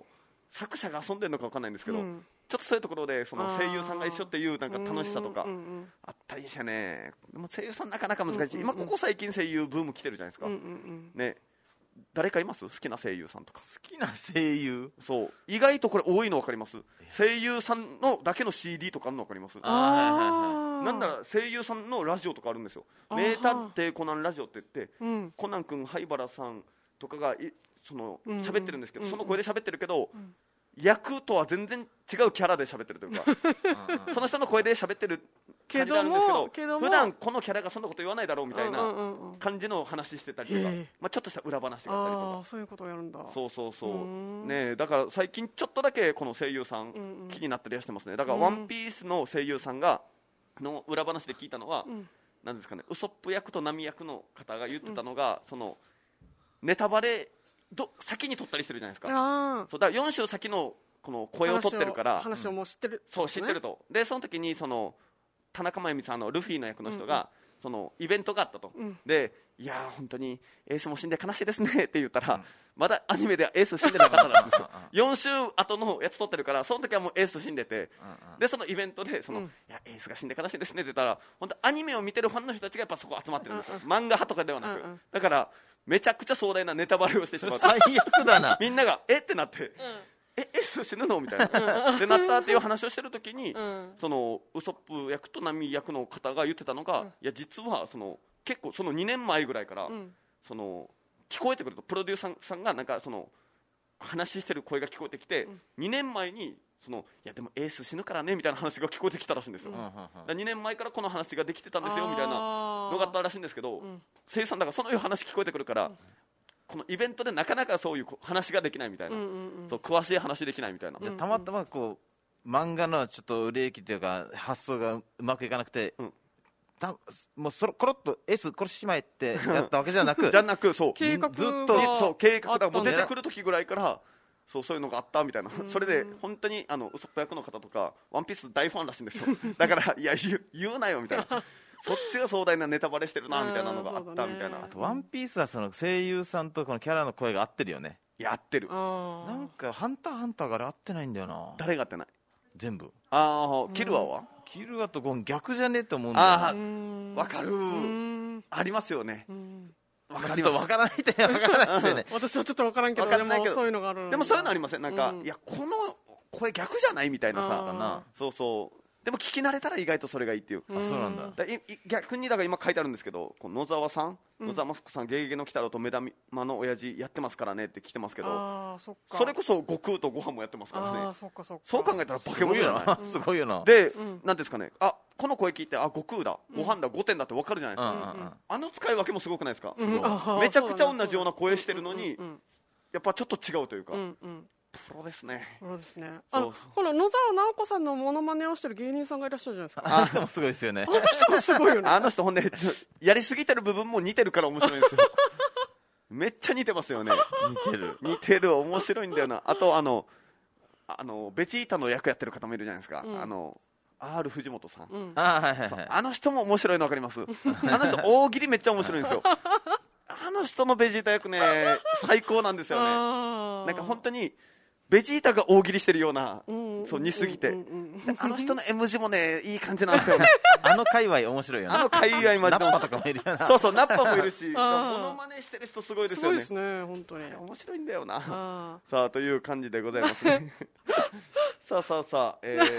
作者が遊んでるのか分かんないんですけど、ちょっとそういうところでその声優さんが一緒っていうなんか楽しさとかあったりしてね。でも声優さんなかなか難しい。今ここ最近声優ブーム来てるじゃないですか、ね。誰かいます？好きな声優さんとか。 好きな声優、 そう意外とこれ多いの分かります？声優さんのだけの CD とかあるの分かります？なんなら声優さんのラジオとかあるんですよ。名探偵コナンラジオって言って、コナン君灰原さんとかがその喋ってるんですけど、その声で喋ってるけど、役とは全然違うキャラで喋ってるというかその人の声で喋ってる感じがあるんですけど、普段このキャラがそんなこと言わないだろうみたいな感じの話してたりとか、ちょっとした裏話があったりとか。 そういうことをやるんだ。 そうね。だから最近ちょっとだけこの声優さん気になったりはしてますね。だからワンピースの声優さんがの裏話で聞いたのは、なんですかね、ウソップ役とナミ役の方が言ってたのが、そのネタバレ先に撮ったりしてるじゃないですか。そうだから4週先のこの声を撮ってるから話をもう知ってる、 そう知ってると。でその時にその田中真由美さんのルフィの役の人が、そのイベントがあったと、でいやー本当にエースも死んで悲しいですねって言ったら、まだアニメではエース死んでなかったらしいんですよ4週後のやつ撮ってるから、その時はもうエース死んでて、でそのイベントでその、いやエースが死んで悲しいですねって言ったら、本当アニメを見てるファンの人たちがやっぱそこ集まってるんですよ、漫画派とかではなく、だからめちゃくちゃ壮大なネタバレをしてしまって、 最悪だなみんながえってなって、エース死ぬのみたいなでなったっていう話をしてる時に、そのウソップ役とナミ役の方が言ってたのが、いや実はその結構その2年前ぐらいから、その聞こえてくると、プロデューサーさんがなんかその話してる声が聞こえてきて、2年前にそのいやでもエース死ぬからねみたいな話が聞こえてきたらしいんですよ、2年前からこの話ができてたんですよみたいなのがあったらしいんですけど、声優さんだからそういう話聞こえてくるから、このイベントでなかなかそういう話ができないみたいな、そう詳しい話できないみたいな。 じゃあたまたまこう漫画のちょっと売れ行きというか発想がうまくいかなくて、もうコロッと S これしまえってやったわけじゃなくそう計画ずっとそう計画だ、もう出てくる時ぐらいからそういうのがあったみたいな、それで本当にウソップ役の方とかワンピース大ファンらしいんですよだからいや言うなよみたいなそっちが壮大なネタバレしてるなみたいなのがあったみたいな。 あとワンピースはその声優さんとこのキャラの声が合ってるよね。 やってる。 なんかハンターハンターが合ってないんだよな。 誰が合ってない？ 全部。 キルアは？ キルアとゴン逆じゃねえと思うんだよ。 わかる。ありますよね。 ちょっとわからないってわからないですよね私はちょっとわからんけど、でもそういうのがある。 でもそういうのありません？なんかいやこの声逆じゃないみたいなさ。そうでも聞き慣れたら意外とそれがいいっていう。 そうなんだ。 逆にだから今書いてあるんですけど、野沢さん、野沢福さん、ゲゲゲの鬼太郎と目玉の親父やってますからねって来てますけど、それこそ悟空とご飯もやってますからね。そう考えたらバケモンじゃない？ すごいよな。 で、なんですかね、この声聞いて悟空だ、ご飯だ、5点だって分かるじゃないですか。あの使い分けもすごくないですか？めちゃくちゃ同じような声してるのにやっぱちょっと違うというか。プロですね。 この野沢直子さんのモノマネをしてる芸人さんがいらっしゃるじゃないですか。 あの人もすごいですよね。 あの人もすごいよね。 あの人ほんでやりすぎてる部分も似てるから面白いんですよめっちゃ似てますよね。似てる面白いんだよな。あとベジータの役やってる方もいるじゃないですか。R 藤本さん、あの人も面白いの分かりますあの人大喜利めっちゃ面白いんですよあの人のベジータ役ね最高なんですよね。なんか本当にベジータが大喜利してるような、そう似すぎて、あの人の M 字もねいい感じなんですよねあの界隈面白いよね。 あの界隈マジでナッパとかもいるよな。 そうナッパもいるしモノマネしてる人すごいですよね。 すごいですね本当に。 面白いんだよな。さあという感じでございますねさあ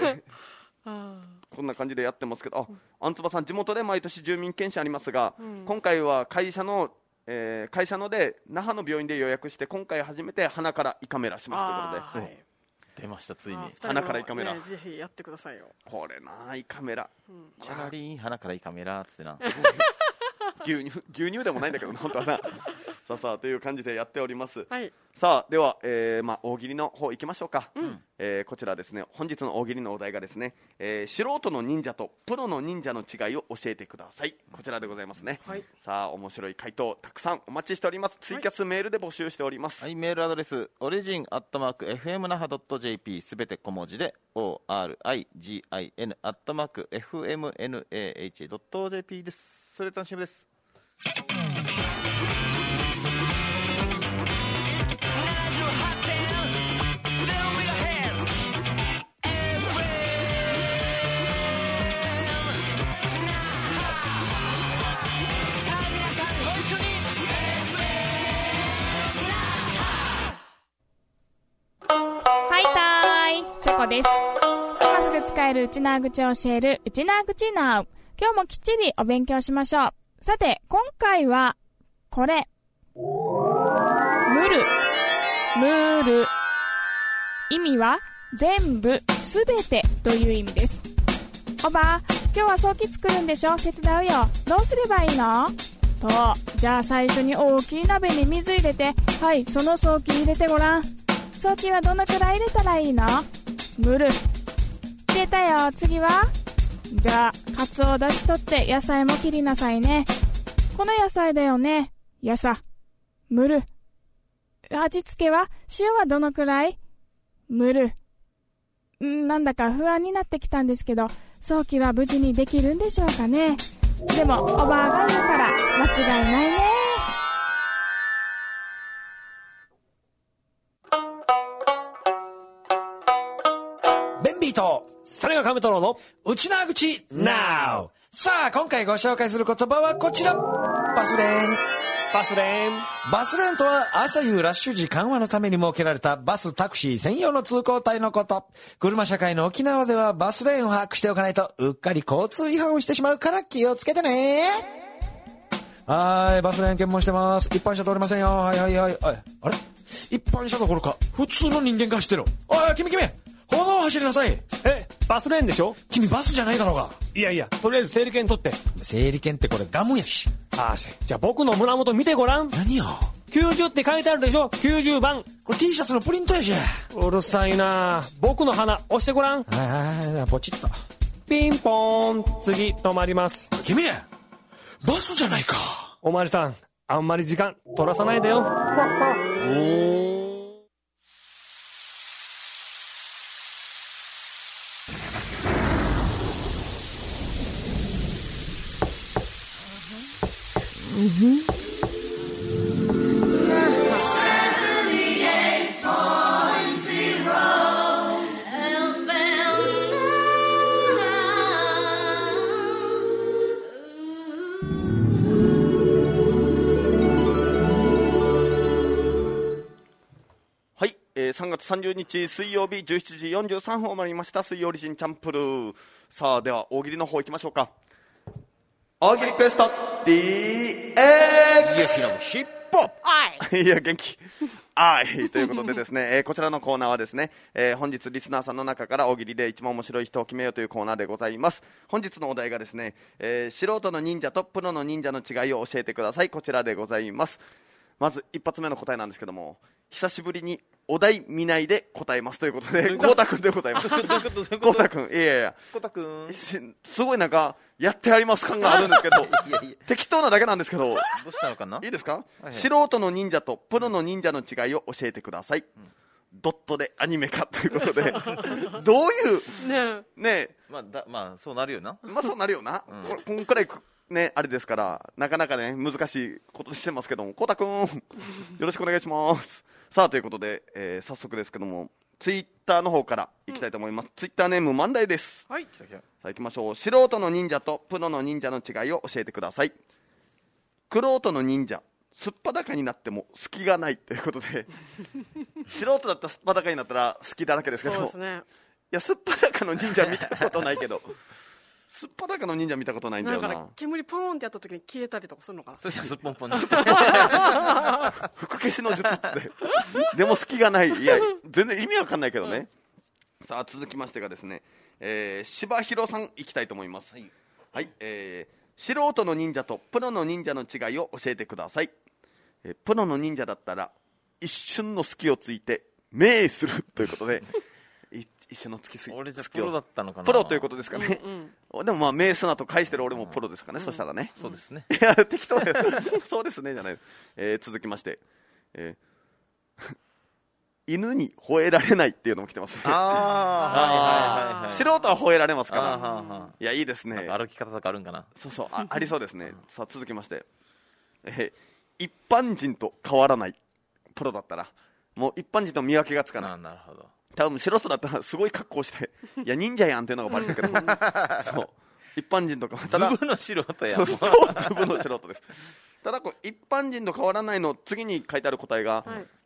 こんな感じでやってますけど、あんつばさん地元で毎年住民検診ありますが、今回は会社ので那覇の病院で予約して今回初めて鼻から胃カメラしますということで、 出ましたついに鼻から胃カメラ、 ぜひやってくださいよ。 これな胃カメラ、 チャラリン鼻から胃カメラっつってな牛乳でもないんだけどな本当はなさあという感じでやっております、 はい、 さあでは、大喜利の方行きましょうか、こちらですね、本日の大喜利のお題がですね、素人の忍者とプロの忍者の違いを教えてください。こちらでございますね、はい、さあ面白い回答たくさんお待ちしております。ツイキャスメールで募集しております。 はい、メールアドレスオリジン@fmnaha.jp すべて小文字で origin@fmnah.jp です。それで楽しみです。78点です。今すぐ使える内縄口を教える内縄口 Now。今日もきっちりお勉強しましょう。さて、今回はこれ。ムル。意味は全部、すべてという意味です。おばあ、今日は早期作るんでしょ？手伝うよ。どうすればいいの？と、じゃあ最初に大きい鍋に水入れて、はい、その早期入れてごらん。早期はどのくらい入れたらいいの？ムル。入れたよ、次は？じゃあ、カツオ出し取って野菜も切りなさいね。この野菜だよね。やさ。ムル。味付けは？塩はどのくらい？ムル。なんだか不安になってきたんですけど、早期は無事にできるんでしょうかね。でも、おばあが言うから間違いないね。 ベンビーとそれが亀太郎の内縄口 Now。 さあ今回ご紹介する言葉はこちら。バスレン。 バスレーン。 バスレーンとは朝夕ラッシュ時緩和のために設けられたバスタクシー専用の通行帯のこと。車社会の沖縄ではバスレーンを把握しておかないとうっかり交通違反をしてしまうから気をつけてね。はい、バスレーン検問してます。一般車通りませんよ。はい。あれ一般車どころか普通の人間が走ってる。おい、君歩道を走りなさい。 バスレーンでしょ？ 君バスじゃないだろうが。 いや、とりあえず整理券取って。 整理券ってこれガムやし。 じゃあ僕の胸元見てごらん。 何よ。 90って書いてあるでしょ？ 90 番。 これ T シャツのプリントやし。 うるさいな。僕の鼻押してごらん。 はい、ポチッと。 ピンポーン。次止まります。 君バスじゃないか。 おまわりさん、あんまり時間取らさないでよ。 はい、3月30日水曜日17時43分を回りました。水曜オリジンチャンプルー。さあでは大喜利の方行きましょうか。大喜利クエスト DX。 ヒップホップ。 いや元気ということでですね、こちらのコーナーはですね、本日リスナーさんの中から大喜利で一番面白い人を決めようというコーナーでございます。本日のお題がですね、素人の忍者とプロの忍者の違いを教えてください。こちらでございます。まず一発目の答えなんですけども、久しぶりにお題見ないで答えますということで、こうたくんでございます。こうたくん、 こうたくんすごいなんかやってあります感があるんですけど適当なだけなんですけど、 どうしたのかな。 いいですか、 はい、 素人の忍者とプロの忍者の違いを教えてください、ドットでアニメ化ということでどういうねまあそうなるよな。 そうなるよな、こんくらいね、あれですからなかなかね難しいことしてますけども、こうたくんよろしくお願いします。さあということで、早速ですけどもツイッターの方からいきたいと思います。ツイッターネーム万代です。 はい。 さあ行きましょう。素人の忍者とプロの忍者の違いを教えてください。玄人の忍者、すっぱだかになっても隙がないということで素人だったらすっぱだかになったら隙だらけですけど、 そうですね。 いやすっぱだかの忍者見たことないけどすっぱだかの忍者見たことないんだよな。 なんかね、煙ポーンってやった時に消えたりとかするのかな。 それじゃすっぽんぽん吹く消しの術ってでも隙がない。いや全然意味わかんないけどね、さあ続きましてがですね、柴弘さんいきたいと思います。はい、素人の忍者とプロの忍者の違いを教えてください。プロの忍者だったら一瞬の隙をついて命するということで一瞬の月すぎ俺じゃプロだったのかな。 プロということですかね、でもまあ名スナと返してる俺もプロですかね、そしたらね。 そうですね。 いや適当だよそうですねじゃない、続きまして、犬に吠えられないっていうのも来てますね。素人は吠えられますからいやいいですね。 歩き方とかあるんかな。 そうありそうですね。さあ続きまして、一般人と変わらない。プロだったらもう一般人と見分けがつかない。 なるほど。 多分素人だったらすごい格好していや忍者やんっていうのがバレるけどそう一般人とかただズブの素人やん。 そうズブの素人です。ただこう一般人と変わらないの次に書いてある答えが、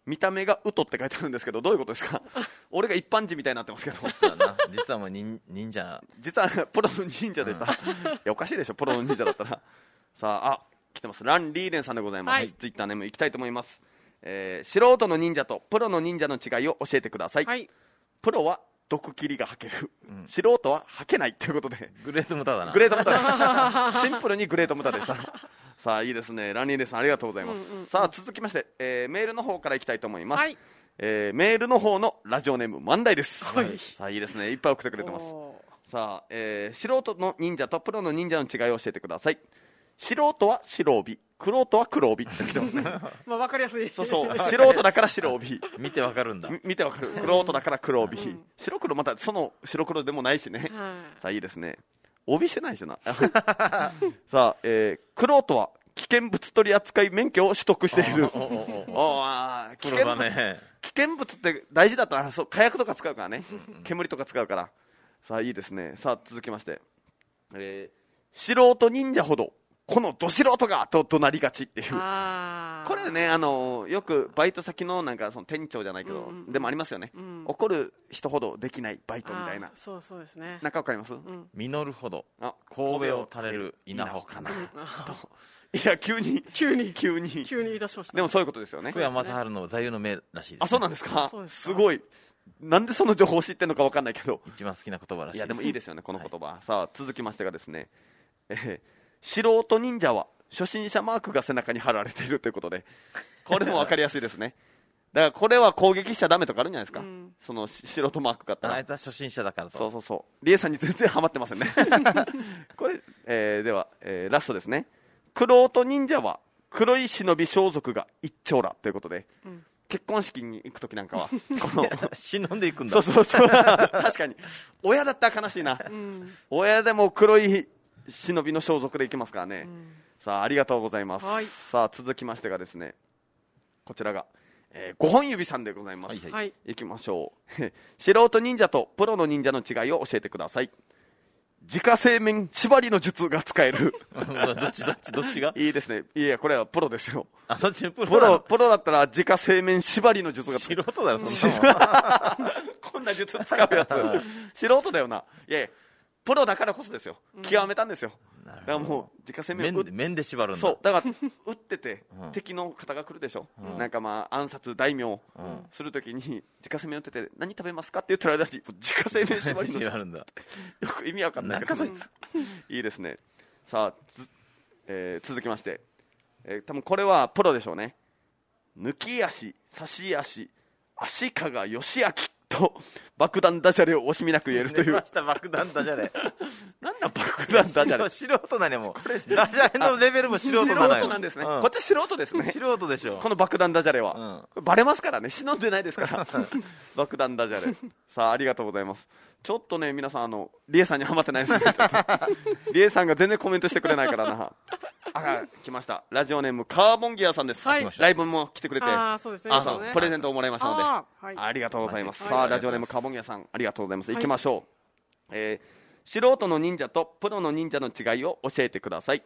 見た目がウトって書いてあるんですけど、どういうことですか？俺が一般人みたいになってますけど。 実はもう忍者。 実はプロの忍者でした。いや、おかしいでしょ、プロの忍者だったら。さあ、来てます。ラン・リーレンさんでございます。ツイッターネームいきたいと思います。素人の忍者とプロの忍者の違いを教えてください。プロは毒切りが吐ける、素人は吐けないということで、 グレートムタだな。 グレートムタです。シンプルにグレートムタでした。さあ、いいですね。ランリーレンさんありがとうございます。さあ、続きまして、メールの方からいきたいと思います。メールの方のラジオネーム万代です。さあ、いいですね。いっぱい送ってくれてます。さあ、素人の忍者とプロの忍者の違いを教えてください。素人は白帯、玄人は黒帯って来てますね。 まあ分かりやすい。 そうそう、素人だから白帯。 見てわかるんだ。 見てわかる。玄人だから黒帯。白黒またその白黒でもないしね。さあ、いいですね。帯してないしな。さあ、玄人は危険物取扱免許を取得している。危険物って大事だったら、そう、火薬とか使うからね。煙とか使うから。さあ、いいですね。さあ、続きまして、素人忍者ほどこのど素人がと怒鳴りがちっていう。これね、よくバイト先のなんかその店長じゃないけど、でもありますよね。怒る人ほどできないバイトみたいな。 そうですね。 なんかわかります？ 実るほど神戸を垂れる稲穂かな。 いや、急に言い出しました。 でもそういうことですよね。 福山雅治の座右の銘らしいです。 あ、そうなんですか。すごい。なんでその情報を知ってるのかわかんないけど。 一番好きな言葉らしい。 いや、でもいいですよね、この言葉。さあ、続きましてがですね、素人忍者は初心者マークが背中に貼られているということで、これも分かりやすいですね。だからこれは攻撃しちゃダメとかあるんじゃないですか、その素人マークがあったら。 あいつは初心者だからと。 そうリエさんに全然ハマってませんね。これ、では、ラストですね。玄人忍者は黒い忍び装束が一丁羅ということで、結婚式に行くときなんかはこの忍んでいくんだ。 そう確かに親だったら悲しいな、親でも黒い忍びの装束で行きますからね。さあ、ありがとうございます。さあ、続きましてがですね、こちらが、5本指さんでございます。いきましょう。素人忍者とプロの忍者の違いを教えてください。自家製麺縛りの術が使える。 どっちがいいですね。いや、これはプロですよ。 そっちプロだったら自家製麺縛りの術が使える。素人だよ、そんなこんな術使うやつ。素人だよな。いやいや、プロだからこそですよ。極めたんですよ。だからもう自家製麺麺で縛るんだ。 そう、だから打ってて敵の方が来るでしょ。なんかまあ暗殺大名するときに自家製麺打ってて、何食べますかって言ったら自家製麺縛りの縛るんだ。 よく意味わかんないけど、いいですね。さあ、続きまして、多分これはプロでしょうね。抜き足、差し足、足利義明と爆弾ダジャレを惜しみなく言えるという。 爆弾ダジャレ。 なんだ爆弾ダジャレ。 素人なね、もう。ダジャレのレベルも素人なんですね。こっちは素人ですね。 素人でしょ。 この爆弾ダジャレは。バレますからね。忍んでないですから。爆弾ダジャレ。さあ、ありがとうございます。ちょっとね、皆さん、リエさんにハマってないですね。リエさんが全然コメントしてくれないからな。来ました。ラジオネームカーボンギアさんです。ライブも来てくれて、プレゼントをもらいましたので、ありがとうございます。さあ、ラジオネームカーボンギアさん、ありがとうございます。行きましょう。素人の忍者とプロの忍者の違いを教えてください。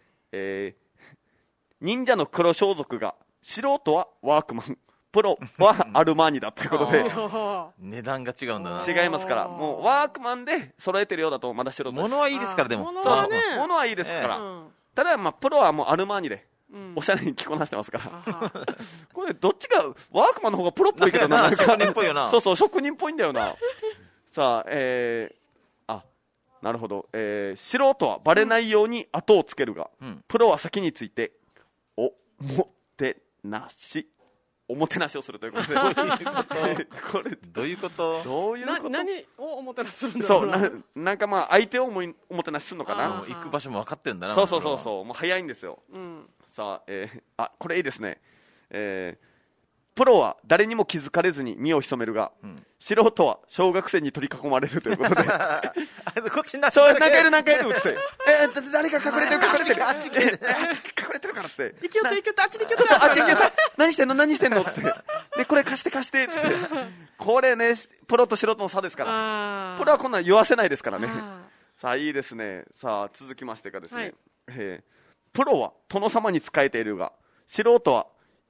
忍者の黒装束が、素人はワークマン、プロはアルマーニだということで値段が違うんだな。 違いますから、もうワークマンで揃えてるようだとまだ素人です。 物はいいですから。でも物はいいですから、ただまあプロはもうアルマーニでおしゃれに着こなしてますから、これどっちかワークマンの方がプロっぽいけどな。 職人っぽいよな。 そう職人っぽいんだよな。さあ、なるほど。素人はバレないように後をつけるが、プロは先についておもてなしをするということで。これどういうこと？ 何をおもてなしするんだろうな。 そう、なんかまあ相手をおもてなしするのかな。 行く場所も分かってるんだな。 そうもう早いんですよ。さあ、これいいですね。プロは誰にも気づかれずに身を潜めるが、素人は小学生に取り囲まれるということで。 こっちになってそう、なんかいるって誰が隠れてる隠れてるからって。 行きよってあっちに行きよってあっちに行きよって何してんのってで、これ貸してってこれね、プロと素人の差ですから。プロはこんなん言わせないですからね。さあ、いいですね。さあ、続きましてがですね、プロは殿様に仕えているが、素人は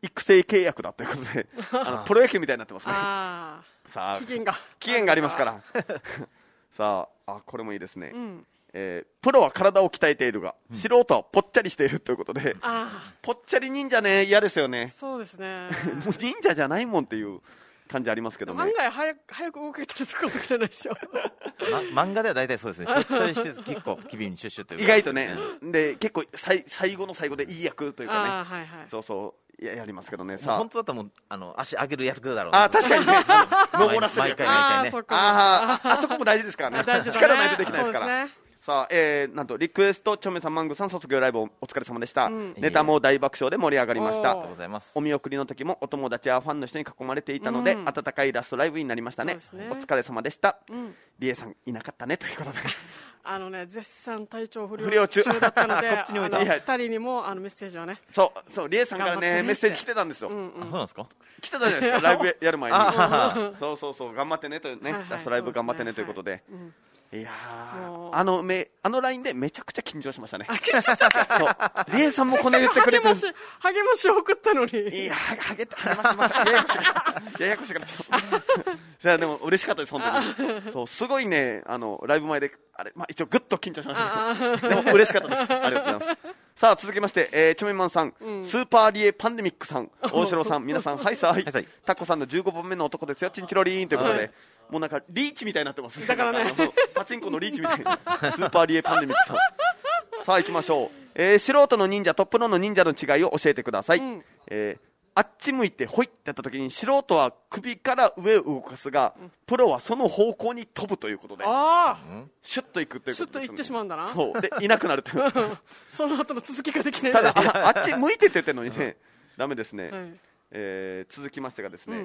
育成契約だということでプロ野球みたいになってますね。 さあ期限がありますからさあこれもいいですね、プロは体を鍛えているが、素人はぽっちゃりしているということで、ぽっちゃり忍者ね、嫌ですよね。 そうですねもう忍者じゃないもんっていう感じありますけどね。 漫画早く動けたりするかもしれないですよ漫画では大体そうですね。ぽっちゃりして結構機微にシュッシュという意外とね、で結構最後の最後でいい役というかね、そうそうやりますけどね。 さあ本当だったらもう足上げる役だろうな。 確かにね登らせる役、 毎回ね。 あそこも大事ですからね力ないとできないですから。さあ、なんとリクエストチョメさんマングさん卒業ライブお疲れ様でした、ネタも大爆笑で盛り上がりました。お見送りの時もお友達やファンの人に囲まれていたので、温かいラストライブになりましたね。お疲れ様でした、リエさんいなかったねということで絶賛体調不良中だったのでこっちに2人にもメッセージはね、 そうリエさんからねメッセージ来てたんですよ。 そうなんですか。 来てたじゃないですかライブやる前にそう頑張ってねとね、ラストライブ頑張ってねということで、いやあの LINE でめちゃくちゃ緊張しましたね。そうリエさんもこね言ってくれてる励ましを送ったのに、 いや励ましましたややこしいからでも嬉しかったです本当にそうすごいねライブ前で一応グッと緊張しましたでも嬉しかったです。ありがとうございます。さあ続きまして、チョメマンさん、スーパーリエパンデミックさん、大城さん皆さんはいさあはい、タコさんの15本目の男ですよチンチロリーンということで、もうなんかリーチみたいになってますね。 だからねパチンコのリーチみたいなスーパーリエパンデミックさんさあ行きましょう、素人の忍者とプロの忍者の違いを教えてください、あっち向いてほいってやった時に素人は首から上を動かすが、プロはその方向に飛ぶということで、シュッといくということです、ね、 シュッといってしまうんだな。 そうでいなくなるというその後の続きができない。 ただあっち向いてって言ってるのにねダメですね、続きましてがですね、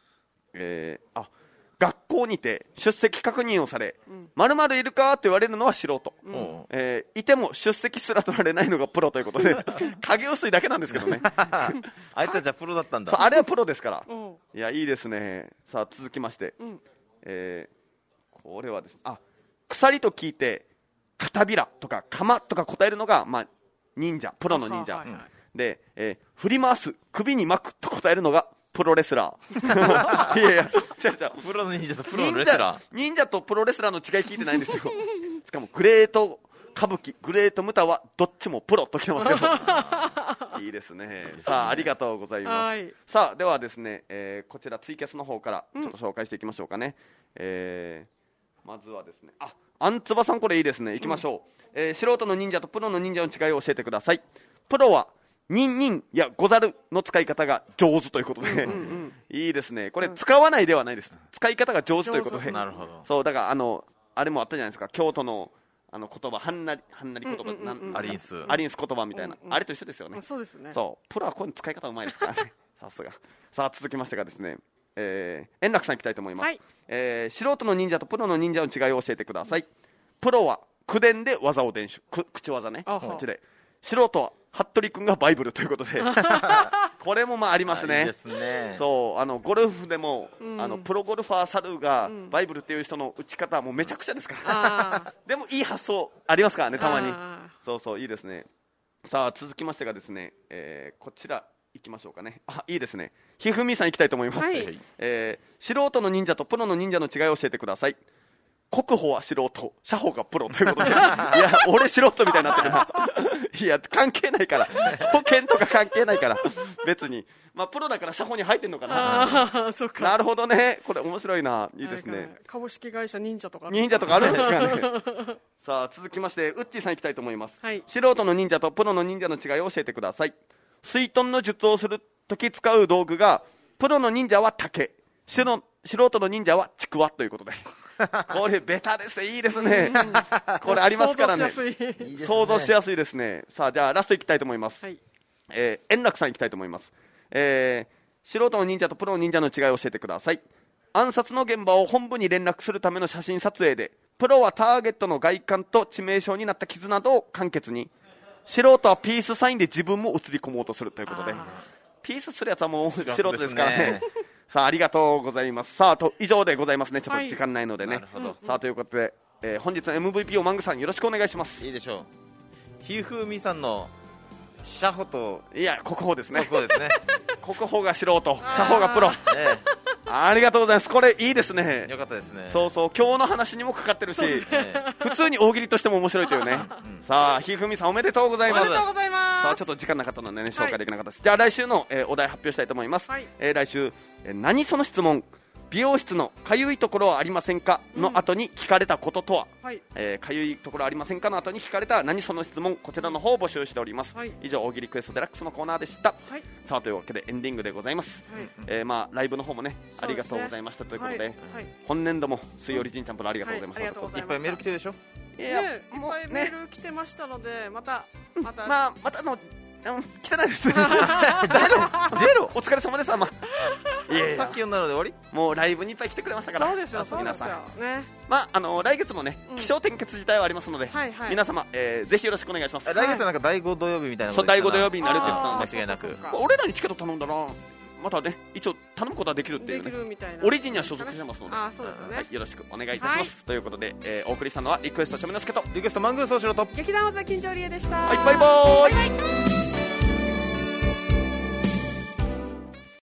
学校にて出席確認をされ、〇〇いるかって言われるのは素人、いても出席すら取られないのがプロということで影薄いだけなんですけどねあいつはじゃあプロだったんだ。 そうあれはプロですから、いやいいですね。さあ続きまして、これはですね、鎖と聞いて片びらとか鎌とか答えるのが、忍者、プロの忍者で、振り回す首に巻くと答えるのがプロレスラーいや違うプロの忍者とプロのレスラー、 忍者とプロレスラーの違い聞いてないんですよしかもグレート歌舞伎グレートムタはどっちもプロと来てますけどいいですね。さあありがとうございます。さあではですね、こちらツイキャスの方からちょっと紹介していきましょうかね、まずはですねアンツバさんこれいいですね。いきましょう、素人の忍者とプロの忍者の違いを教えてください。プロはニンニンやござるの使い方が上手ということで、いいですね。これ使わないではないです、使い方が上手ということで、 なるほど。 そうだからあれもあったじゃないですか、京都の言葉はんなり言葉、 アリンス言葉みたいな、あれと一緒ですよね。 そうですね。 そうプロはこういう使い方うまいですからねさすが。さあ続きましてがですね、円楽さんいきたいと思います、素人の忍者とプロの忍者の違いを教えてください。プロは口伝で技を伝授、口技ね、こっちで。素人は服部君がバイブルということでこれもありますね。 いいですね。 そうゴルフでも、プロゴルファーサルーがバイブルっていう人の打ち方はもうめちゃくちゃですからでもいい発想ありますからねたまに。そういいですね。さあ続きましてがですね、こちらいきましょうかね。いいですね。ひふみさんいきたいと思います、素人の忍者とプロの忍者の違いを教えてください。国保は素人、社保がプロということでいや俺素人みたいになってるないや関係ないから保険とか関係ないから別に、プロだから社保に入ってんのかな。 そうか。 なるほどね。これ面白いな。いいですね。 株式会社忍者とかあるんですかねさあ続きましてウッチーさんいきたいと思います、素人の忍者とプロの忍者の違いを教えてください。水遁の術をするとき使う道具がプロの忍者は竹、素人の忍者はちくわということでこれベタですね。いいですねこれありますからね。想像しやすいですね。さあじゃあラストいきたいと思います、円楽さんいきたいと思います、素人の忍者とプロの忍者の違いを教えてください。暗殺の現場を本部に連絡するための写真撮影で、プロはターゲットの外観と致命傷になった傷などを簡潔に、素人はピースサインで自分も映り込もうとするということで、ピースするやつはもう素人ですからねさあありがとうございます。さあ以上でございますね。ちょっと時間ないのでね、さあということで、本日の MVP をマングさんよろしくお願いします。 いいでしょう。ひふみさんの社保といや国保ですね。 国保ですね国宝が素人、社宝がプロ、ありがとうございます。これいいですね。 よかったですね。 そうそう、今日の話にもかかってるし、普通に大喜利としても面白いというね。さあ、ひふみさんおめでとうございます。 おめでとうございます。 さあ、ちょっと時間なかったのでね、紹介できなかったです。じゃあ来週の、お題発表したいと思います。来週、何その質問、美容室のかゆいところはありませんかの後に聞かれたこととは、かゆいところありませんかの後に聞かれた何その質問、こちらの方を募集しております。以上、大喜利クエストデラックスのコーナーでした。さあ、というわけでエンディングでございます。まあライブの方もね、ありがとうございましたということで、本年度も水曜日陣チャンプルありがとうございました。 いっぱいメール来てるでしょ。 いっぱいメール来てましたので、またまた汚いです。ゼロお疲れ様です。さっき読んだので終わり。 もうライブにいっぱい来てくれましたから。 そうですよ、そうですよね。 まあ来月もね、気象転結自体はありますので、皆様ぜひよろしくお願いします。 来月はなんか第5土曜日みたいな。 そう、第5土曜日になるって言ってたので、 間違いなく。 俺らにチケット頼んだらまたね、一応頼むことはできるっていうね。オリジンには所属してますので、よろしくお願いいたします。ということで、お送りしたのはリクエストチョメノスケとリクエストマングーソーシロと劇団尾崎金城理恵でした。 はい、バイバーイ。